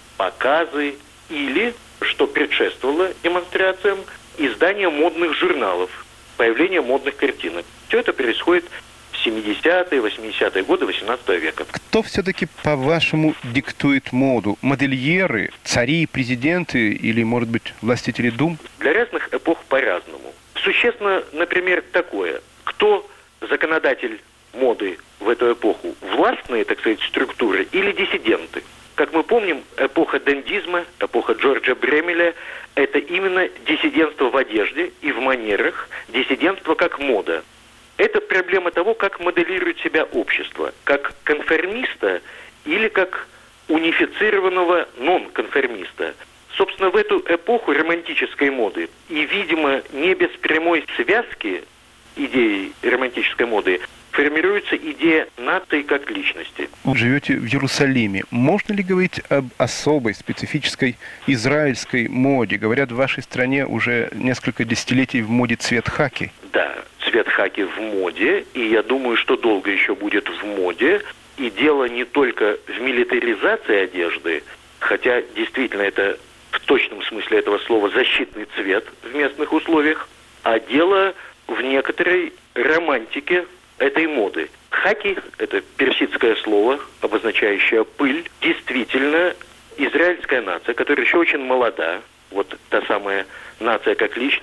S5: показы или, что предшествовало демонстрациям, издание модных журналов, появление модных картинок. Все это происходит в 70-е, 80-е годы 18 века.
S2: Кто все-таки, по-вашему, диктует моду? Модельеры, цари, президенты или, может быть, властители дум?
S5: Для разных эпох по-разному. Существенно, например, такое. Кто законодатель моды в эту эпоху? Властные, так сказать, структуры или диссиденты? Как мы помним, эпоха дендизма, эпоха Джорджа Бремеля – это именно диссидентство в одежде и в манерах, диссидентство как мода. Это проблема того, как моделирует себя общество, как конформиста или как унифицированного нон-конформиста. Собственно, в эту эпоху романтической моды и, видимо, не без прямой связки идеи романтической моды формируется идея нации как личности.
S2: Вы живете в Иерусалиме. Можно ли говорить об особой, специфической израильской моде? Говорят, в вашей стране уже несколько десятилетий в моде цвет хаки.
S5: Да, цвет хаки в моде, и я думаю, что долго еще будет в моде. И дело не только в милитаризации одежды, хотя действительно это в точном смысле этого слова защитный цвет в местных условиях, а дело в некоторой романтике этой моды. Хаки – это персидское слово, обозначающее пыль. Действительно, израильская нация, которая еще очень молода, вот та самая нация как личность,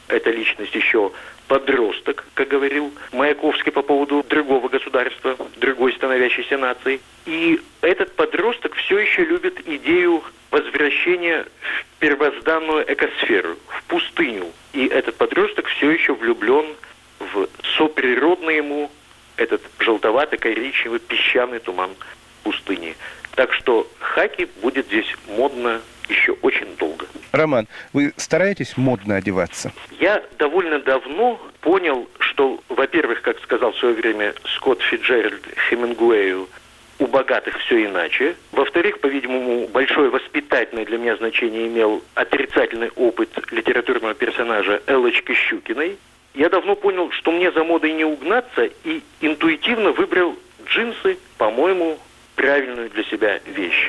S5: эта личность еще подросток, как говорил Маяковский по поводу другого государства, другой становящейся нации. И этот подросток все еще любит идею возвращения в первозданную экосферу, в пустыню. И этот подросток все еще влюблен в соприродный ему этот желтовато-коричневый песчаный туман пустыни. Так что хаки будет здесь модно еще очень долго.
S2: Роман, вы стараетесь модно одеваться?
S5: Я довольно давно понял, что, во-первых, как сказал в свое время Скотт Фицджеральд Хемингуэю, у богатых все иначе. Во-вторых, по-видимому, большое воспитательное для меня значение имел отрицательный опыт литературного персонажа Эллочки Щукиной. Я давно понял, что мне за модой не угнаться, и интуитивно выбрал джинсы, по-моему, правильную для себя вещь.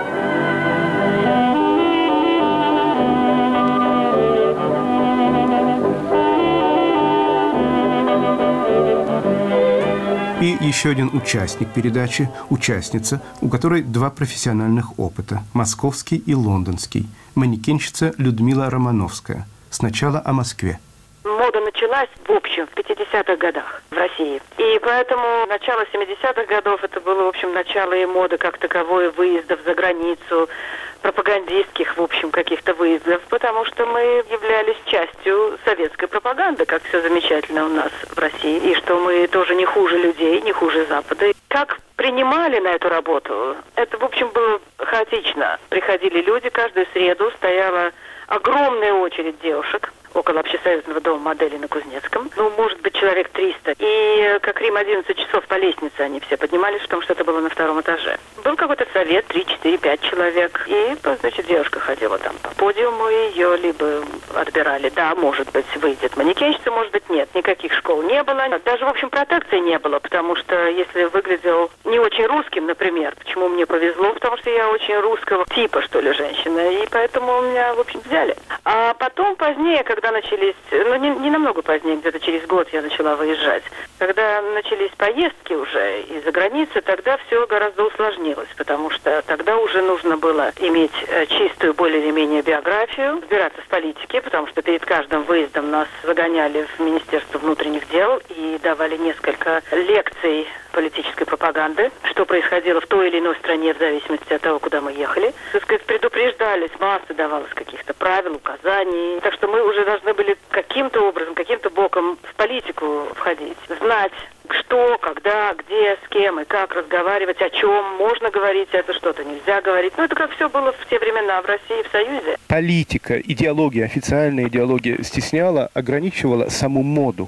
S2: И еще один участник передачи, участница, у которой два профессиональных опыта – московский и лондонский. Манекенщица Людмила Романовская. Сначала о Москве.
S11: Мода началась, в общем, в 50-х годах в России. И поэтому начало 70-х годов это было, в общем, начало и моды как таковой, выездов за границу, пропагандистских, в общем, каких-то выездов, потому что мы являлись частью советской пропаганды, как все замечательно у нас в России, и что мы тоже не хуже людей, не хуже Запада. Как принимали на эту работу, это, в общем, было хаотично. Приходили люди, каждую среду стояла огромная очередь девушек около общесоюзного дома моделей на Кузнецком. Ну, может быть, человек 300. И как Рим 11 часов по лестнице они все поднимались, потому что это было на втором этаже. Был какой-то совет, 3, 4, 5 человек. И, значит, девушка ходила там по подиуму, ее либо отбирали. Да, может быть, выйдет манекенщица, может быть, нет. Никаких школ не было. Даже, в общем, протекции не было, потому что если выглядел не очень русским, например, почему мне повезло, потому что я очень русского типа, что ли, женщина. И поэтому меня, в общем, взяли. А потом, позднее, когда начались, ну, не намного позднее, где-то через год я начала выезжать. Когда начались поездки уже из-за границы, тогда все гораздо усложнилось, потому что тогда уже нужно было иметь чистую более или менее биографию, разбираться в политике, потому что перед каждым выездом нас загоняли в Министерство внутренних дел и давали несколько лекций политической пропаганды, что происходило в той или иной стране в зависимости от того, куда мы ехали. Так сказать, предупреждались, масса давалось каких-то правил, указаний. Так что мы уже должны были каким-то образом, каким-то боком в политику входить, знать, что, когда, где, с кем и как разговаривать, о чем можно говорить, это что-то нельзя говорить. Ну, это как все было в те времена в России, в Союзе.
S2: Политика, идеология, официальная идеология стесняла, ограничивала саму моду.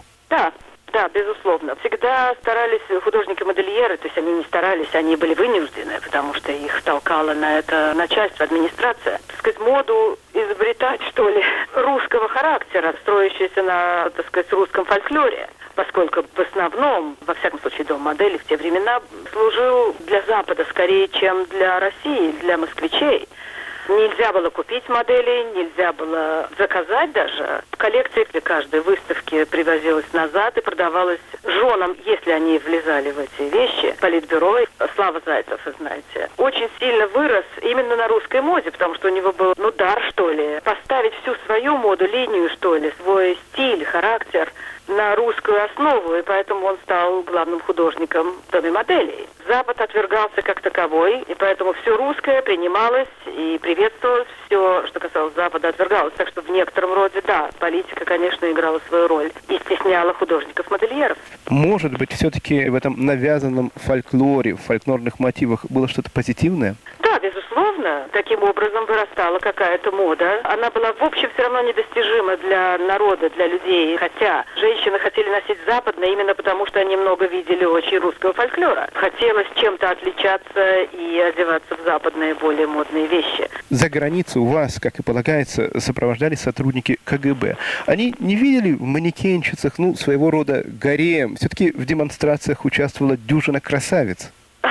S11: Да, безусловно. Всегда старались художники-модельеры, то есть они не старались, они были вынуждены, потому что их толкало на это начальство, администрация. Так сказать, моду изобретать, что ли, русского характера, строящейся на, так сказать, русском фольклоре. Поскольку в основном, во всяком случае, дом моделей в те времена служил для Запада скорее, чем для России, для москвичей. Нельзя было купить модели, нельзя было заказать даже. Коллекция при каждой выставке привозилась назад и продавалась женам, если они влезали в эти вещи. Политбюро, Слава Зайцев, вы знаете, очень сильно вырос именно на русской моде, потому что у него был, дар, что ли, поставить всю свою моду, линию, что ли, свой стиль, характер на русскую основу, и поэтому он стал главным художником в доме моделей. Запад отвергался как таковой, и поэтому все русское принималось и приветствовалось, все, что касалось Запада, отвергалось. Так что в некотором роде, да, политика, конечно, играла свою роль и стесняла художников-модельеров.
S2: Может быть, все-таки в этом навязанном фольклоре, в фольклорных мотивах было что-то позитивное?
S11: Да, безусловно. Таким образом вырастала какая-то мода. Она была, в общем, все равно недостижима для народа, для людей. Хотя женщины хотели носить западное именно потому, что они много видели очень русского фольклора. Хотелось чем-то отличаться и одеваться в западные, более модные вещи.
S2: За границу вас, как и полагается, сопровождали сотрудники КГБ. Они не видели в манекенщицах, своего рода гарем? Все-таки в демонстрациях участвовала дюжина красавиц.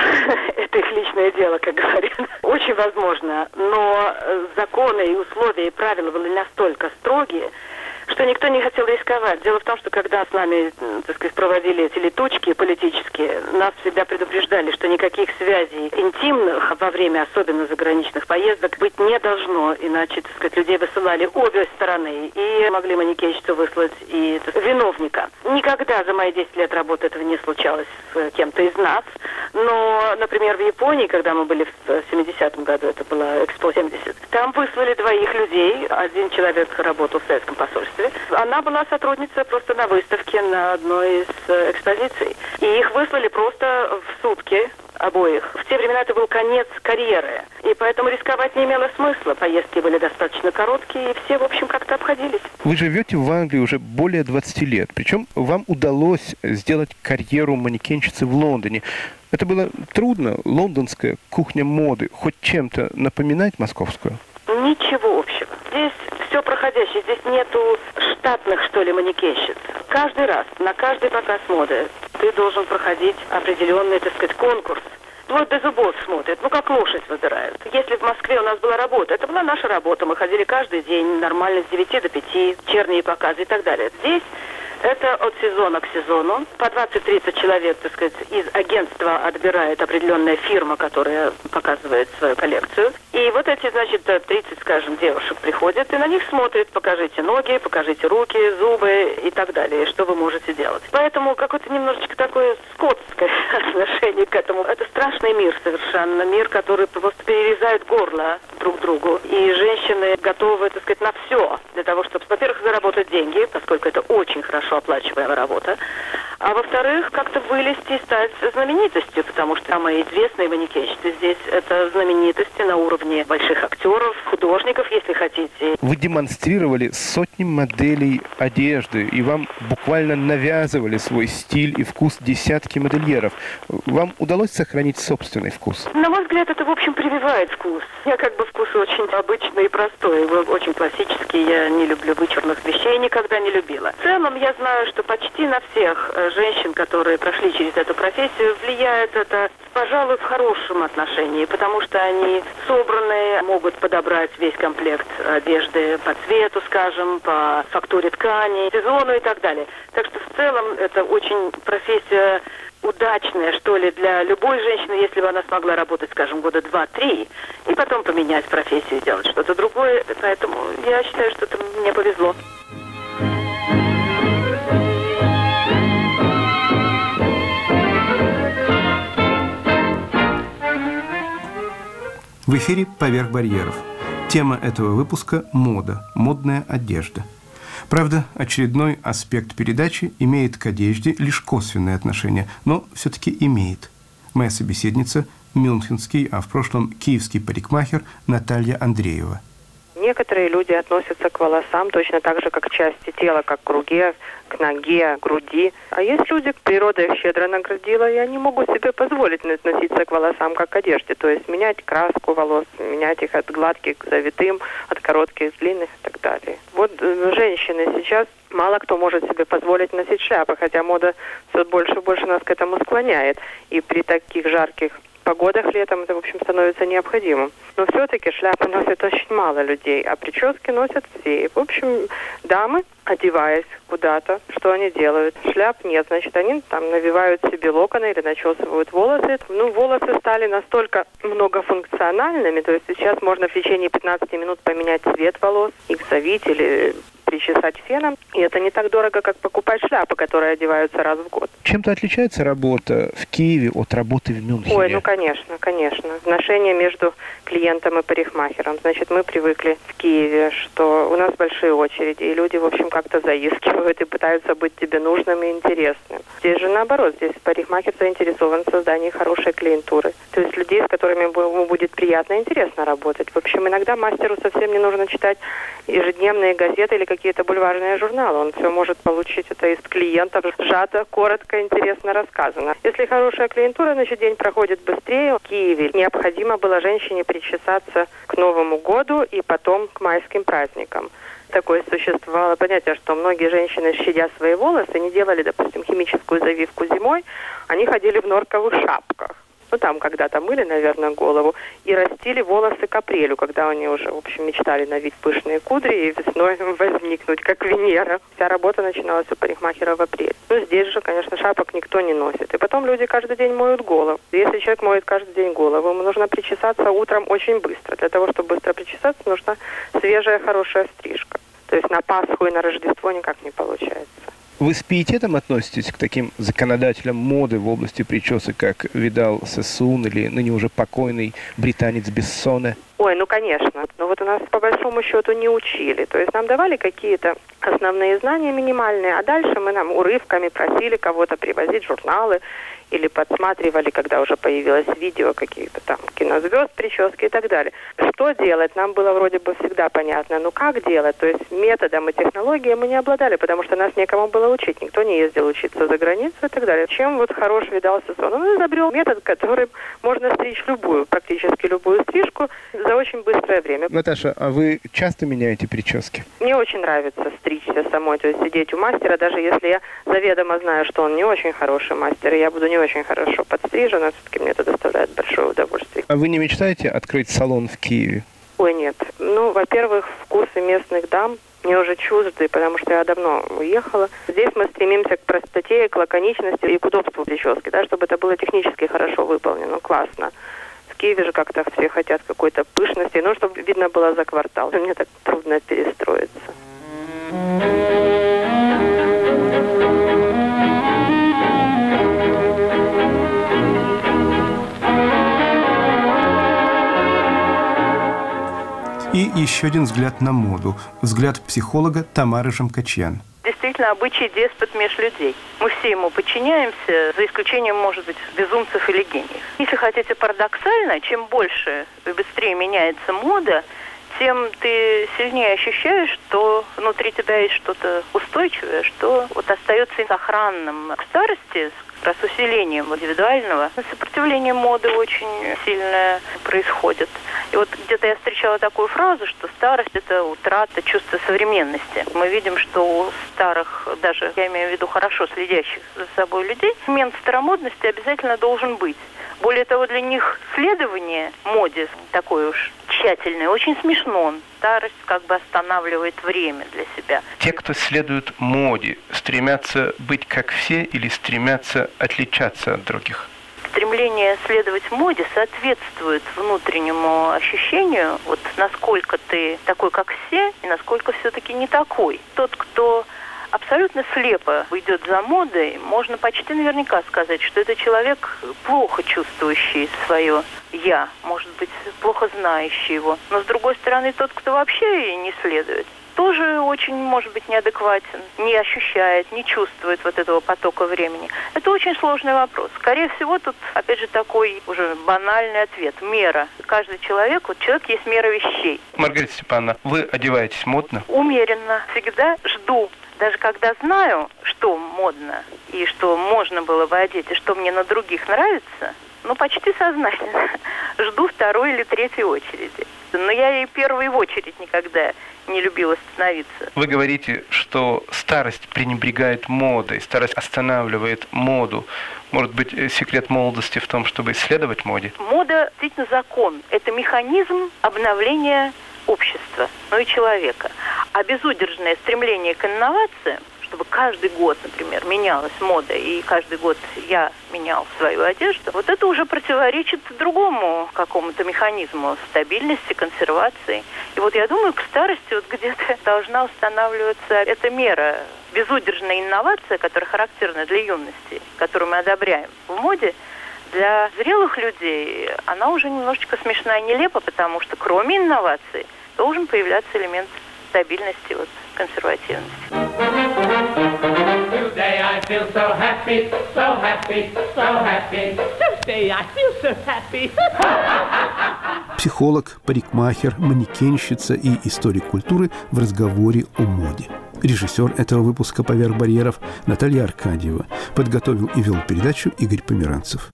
S11: Это их личное дело, как говорят. Очень возможно, но законы и условия и правила были настолько строгие, что никто не хотел рисковать. Дело в том, что когда с нами, так сказать, проводили эти летучки политические, нас всегда предупреждали, что никаких связей интимных во время особенно заграничных поездок быть не должно, иначе, так сказать, людей высылали обе стороны, и могли манекенщицу выслать и виновника. Никогда за мои 10 лет работы этого не случалось с кем-то из нас, но, например, в Японии, когда мы были в 70-м году, это была Экспо 70, там выслали 2 людей, один человек работал в советском посольстве, она была сотрудница просто на выставке на одной из экспозиций, и их выслали просто в сутки, обоих. В те времена это был конец карьеры, и поэтому рисковать не имело смысла. Поездки были достаточно короткие, и все, в общем, как-то обходились.
S2: Вы живете в Англии уже более 20 лет, причем вам удалось сделать карьеру манекенщицы в Лондоне. Это было трудно? Лондонская кухня моды хоть чем-то напоминать московскую?
S11: Ничего общего. Здесь все проходящее, здесь нету штатных, что ли, манекенщиц. Каждый раз, на каждый показ моды ты должен проходить определенный, так сказать, конкурс. Вплоть до зубов смотрят, как лошадь выбирают. Если в Москве у нас была работа, это была наша работа. Мы ходили каждый день, нормально, с 9 до 5, вечерние показы и так далее. Здесь это от сезона к сезону. По 20-30 человек, так сказать, из агентства отбирает определенная фирма, которая показывает свою коллекцию. И вот эти, значит, 30, скажем, девушек приходят и на них смотрят. Покажите ноги, покажите руки, зубы и так далее. Что вы можете делать. Поэтому какое-то немножечко такое скотское отношение к этому. Это страшный мир совершенно. Мир, который просто перерезает горло друг другу. И женщины готовы, так сказать, на все. Для того, чтобы, во-первых, заработать деньги, поскольку это очень хорошо оплачиваемая работа. А во-вторых, как-то вылезти и стать знаменитостью, потому что самые известные манекенщицы здесь — это знаменитости на уровне больших актеров, художников, если хотите.
S2: Вы демонстрировали сотни моделей одежды, и вам буквально навязывали свой стиль и вкус десятки модельеров. Вам удалось сохранить собственный вкус?
S11: На мой взгляд, это, в общем, прививает вкус. Я как бы вкус очень обычный и простой, очень классический. Я не люблю вычурных вещей, никогда не любила. В целом, я знаю, что почти на всех женщин, которые прошли через эту профессию, влияет это, пожалуй, в хорошем отношении, потому что они собранные, могут подобрать весь комплект одежды по цвету, скажем, по фактуре ткани, сезону и так далее. Так что в целом это очень профессия удачная, что ли, для любой женщины, если бы она смогла работать, скажем, года 2-3, и потом поменять профессию и делать что-то другое. Поэтому я считаю, что это мне повезло.
S2: В эфире «Поверх барьеров». Тема этого выпуска – мода, модная одежда. Правда, очередной аспект передачи имеет к одежде лишь косвенное отношение, но все-таки имеет. Моя собеседница – мюнхенский, а в прошлом киевский парикмахер Наталья Андреева.
S11: Некоторые люди относятся к волосам точно так же, как к части тела, как к руке, к ноге, к груди. А есть люди, природа их щедро наградила, и они могут себе позволить относиться к волосам как к одежде. То есть менять краску волос, менять их от гладких к завитым, от коротких к длинных и так далее. Вот женщины сейчас мало кто может себе позволить носить шляпы, хотя мода все больше и больше нас к этому склоняет. И при таких жарких погодах летом это, в общем, становится необходимым. Но все-таки шляпы носят очень мало людей, а прически носят все. И, в общем, дамы, одеваясь куда-то, что они делают? Шляп нет, значит, они там навивают себе локоны или начесывают волосы. Волосы стали настолько многофункциональными, то есть сейчас можно в течение 15 минут поменять цвет волос, их завить или причесать феном. И это не так дорого, как покупать шляпы, которые одеваются раз в год.
S2: Чем-то отличается работа в Киеве от работы в Мюнхене?
S11: Ой, конечно. Отношения между клиентом и парикмахером. Значит, мы привыкли в Киеве, что у нас большие очереди, и люди, в общем, как-то заискивают и пытаются быть тебе нужным и интересным. Здесь же наоборот, здесь парикмахер заинтересован в создании хорошей клиентуры. То есть людей, с которыми ему будет приятно и интересно работать. В общем, иногда мастеру совсем не нужно читать ежедневные газеты или какие-то бульварные журналы. Он все может получить это из клиентов, сжато, коротко, интересно рассказано. Если хорошая клиентура, значит, день проходит быстрее. В Киеве необходимо было женщине причесаться к Новому году и потом к майским праздникам. Такое существовало понятие, что многие женщины, щадя свои волосы, не делали, допустим, химическую завивку зимой, они ходили в норковых шапках.
S12: ну там когда-то мыли, наверное, голову, и растили волосы к апрелю, когда они уже, в общем, мечтали навить пышные кудри и весной возникнуть, как Венера. Вся работа начиналась у парикмахера в апреле. Ну, здесь же, конечно, шапок никто не носит. И потом люди каждый день моют голову. Если человек моет каждый день голову, ему нужно причесаться утром очень быстро. Для того, чтобы быстро причесаться, нужна свежая, хорошая стрижка. То есть на Пасху и на Рождество никак не получается.
S2: Вы с пиететом относитесь к таким законодателям моды в области причесок, как Видал Сесун или ныне уже покойный британец Бессоне?
S12: Ой, ну конечно. Но вот у нас по большому счету не учили. То есть нам давали какие-то основные знания минимальные, а дальше мы нам урывками просили кого-то привозить журналы или подсматривали, когда уже появилось видео, какие-то там кинозвезд, прически и так далее. Что делать? Нам было вроде бы всегда понятно. Но как делать? То есть методом и технологией мы не обладали, потому что нас некому было учить. Никто не ездил учиться за границу и так далее. Чем вот хорош Видал Сесун? Он изобрел метод, которым можно стричь любую, практически любую стрижку за очень быстрое время.
S2: Наташа, а вы часто меняете прически?
S12: Мне очень нравится стричься самой, то есть сидеть у мастера, даже если я заведомо знаю, что он не очень хороший мастер, и я буду не очень хорошо подстрижена, все-таки мне это доставляет большое удовольствие.
S2: А вы не мечтаете открыть салон в Киеве?
S12: Ой, нет. Ну, во-первых, вкусы местных дам мне уже чужды, потому что я давно уехала. Здесь мы стремимся к простоте, к лаконичности и к удобству прически, да, чтобы это было технически хорошо выполнено, классно. В Киеве же как-то все хотят какой-то пышности, ну, чтобы видно было за квартал. Мне так трудно перестроиться.
S2: И еще один взгляд на моду. Взгляд психолога Тамары Жамкачьян.
S4: Действительно, обычай деспот меж людей. Мы все ему подчиняемся, за исключением, может быть, безумцев или гениев. Если хотите парадоксально, чем больше и быстрее меняется мода, тем ты сильнее ощущаешь, что внутри тебя есть что-то устойчивое, что вот остается сохранным. К старости, с усилением индивидуального, сопротивление моды очень сильное происходит. И вот где-то я встречала такую фразу, что старость – это утрата чувства современности. Мы видим, что у старых, даже я имею в виду хорошо следящих за собой людей, момент старомодности обязательно должен быть. Более того, для них следование моде такое уж тщательное очень смешно. Старость как бы останавливает время для себя.
S2: Те, кто следует моде, стремятся быть как все или стремятся отличаться от других?
S4: Стремление следовать моде соответствует внутреннему ощущению, вот насколько ты такой, как все, и насколько все-таки не такой. Тот, кто абсолютно слепо идет за модой, можно почти наверняка сказать, что это человек, плохо чувствующий свое «я», может быть, плохо знающий его. Но, с другой стороны, тот, кто вообще не следует, тоже очень, может быть, неадекватен, не ощущает, не чувствует вот этого потока времени. Это очень сложный вопрос. Скорее всего, тут, опять же, такой уже банальный ответ. Мера. Каждый человек, вот человек есть мера вещей.
S2: Маргарита Степановна, вы одеваетесь модно?
S4: Умеренно. Всегда жду. Даже когда знаю, что модно и что можно было бы одеть, и что мне на других нравится, ну, почти сознательно жду второй или третьей очереди. Но я и первой в очередь никогда не любила становиться.
S2: Вы говорите, что старость пренебрегает модой, старость останавливает моду. Может быть, секрет молодости в том, чтобы исследовать моде?
S4: Мода действительно закон. Это механизм обновления общества, но и человека. А безудержное стремление к инновациям, чтобы каждый год, например, менялась мода, и каждый год я менял свою одежду, вот это уже противоречит другому какому-то механизму стабильности, консервации. И вот я думаю, к старости вот где-то должна устанавливаться эта мера. Безудержная инновация, которая характерна для юности, которую мы одобряем в моде, для зрелых людей она уже немножечко смешна и нелепа, потому что кроме инноваций должен появляться элемент стабильности, вот, консервативности.
S3: Today I feel so happy, so happy, so happy. Today I feel so happy.
S2: Психолог, парикмахер, манекенщица и историк культуры в разговоре о моде. Режиссер этого выпуска «Поверх барьеров» Наталья Аркадьева. Подготовил и вел передачу Игорь Померанцев.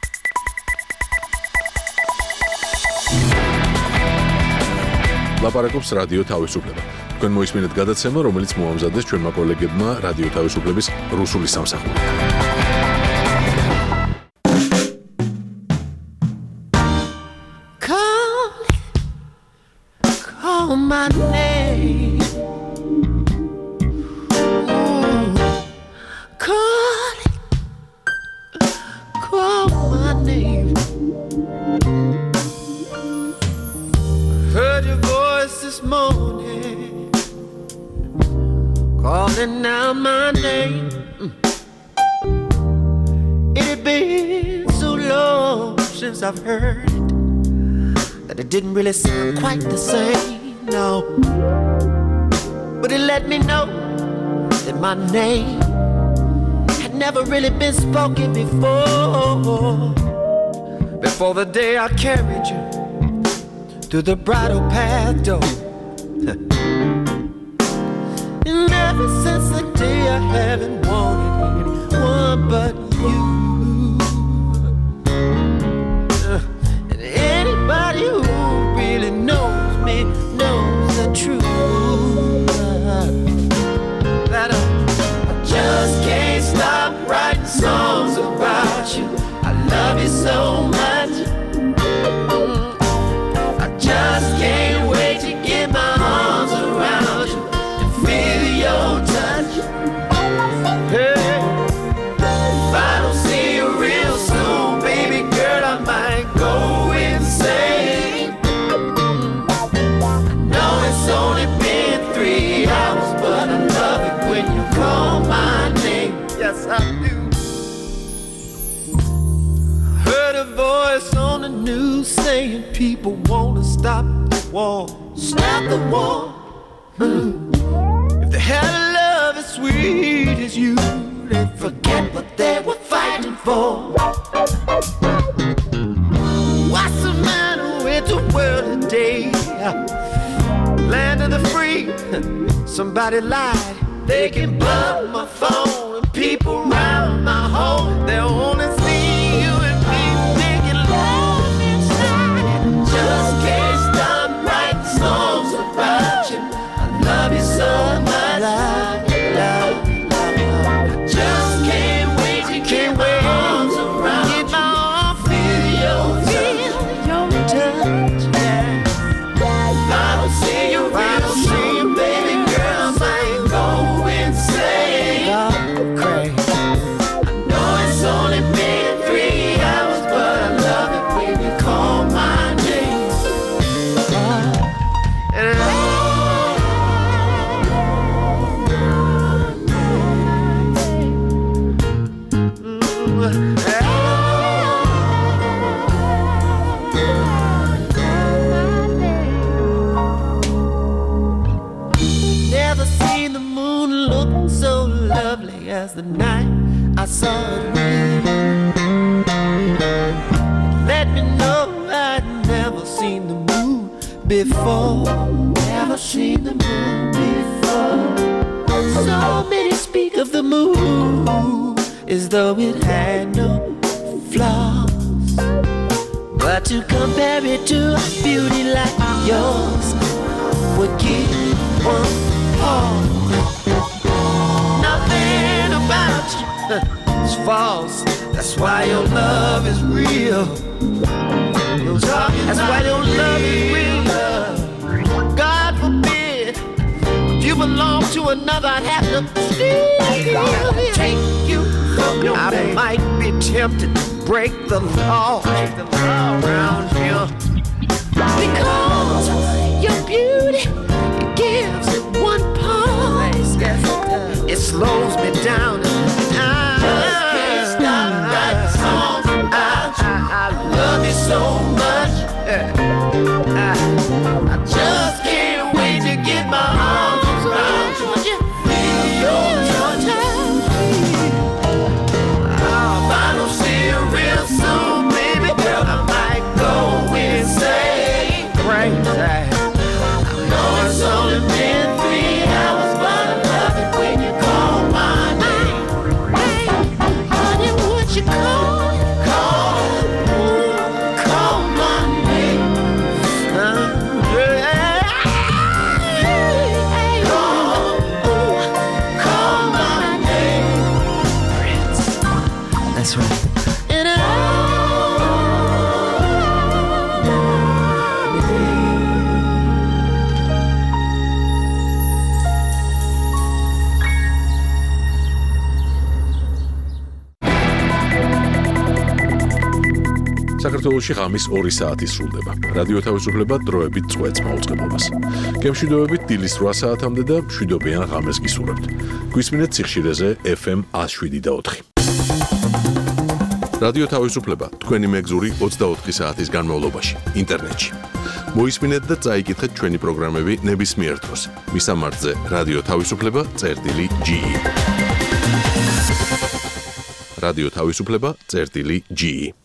S1: ლაპარაკობს რადიო თავისუფლება. თქვენ მოისმინეთ გადაცემა, რომელიც მოამზადეს ჩვენმა კოლეგებმა რადიო თავისუფლების რუსული სამსახური.
S13: calling out my name. It had been so long since I've heard it that it didn't really sound quite the same, no. But it let me know that my name had never really been spoken before. Before the day I carried you through the bridal path door. And ever since the day I haven't wanted anyone but you. And anybody who really knows me knows the truth. That I just can't stop writing songs about you. I love you so much. I just can't wait to get my arms around you and feel your touch. Hey, if I don't see you real soon, baby girl, I might go insane. I know it's only been 3 hours, but I love it when you call my name. Yes, I do. Heard a voice on the news saying people want to stop the war. Stop the war. If they had a love as sweet as you, they'd forget what they were fighting for. What's the matter with the world today? Land of the free. Somebody lied. They can blow my phone and people round my home. They'll only see you and me making love inside. Just can't stop writing songs about you. I love you so much. I just can't wait to get my arms around you. Feel your touch. If I don't see you real soon, baby girl, I might go insane. I know it's only been 3 hours, but I love it when you call my name. And never seen the moon look so lovely as the night I saw it with. Let me know I'd never seen the moon before. Never seen the moon before. So many speak of the moon as though it had no flaws. But to compare it to a beauty like yours would give one pause. Nothing about you is false. That's why your love is real. That's why your love is real. God forbid, if you belong to another, I'd have to take you from your name. I might be tempted to break the law around here. Because your beauty, it gives it one pause. It slows me down. Just can't stop writing songs about you. I love you so much. I just can't wait to get my arms around you. Feel your touch. If I don't see you real soon, baby girl, I might go insane. Crazy. I know it's
S1: საქართველოში ღამის 2 საათი სრულდება. რადიო თავისუფლება დროებით წვეთს მაუწყებლობას. გემშვიდობებით დილის 8 საათამდე და მშვიდობიან ღამეს გისურვებთ. გვისმინეთ სიხშირეზე FM 107.4. რადიო თავისუფლება თქვენი მეგზური 24 საათის განმავლობაში ინტერნეტში. მოისმინეთ და წაიკითხეთ ჩვენი პროგრამები ნებისმიერ დროს. მისამართზე რადიო თავისუფლება.ge. რადიო თავისუფლება.ge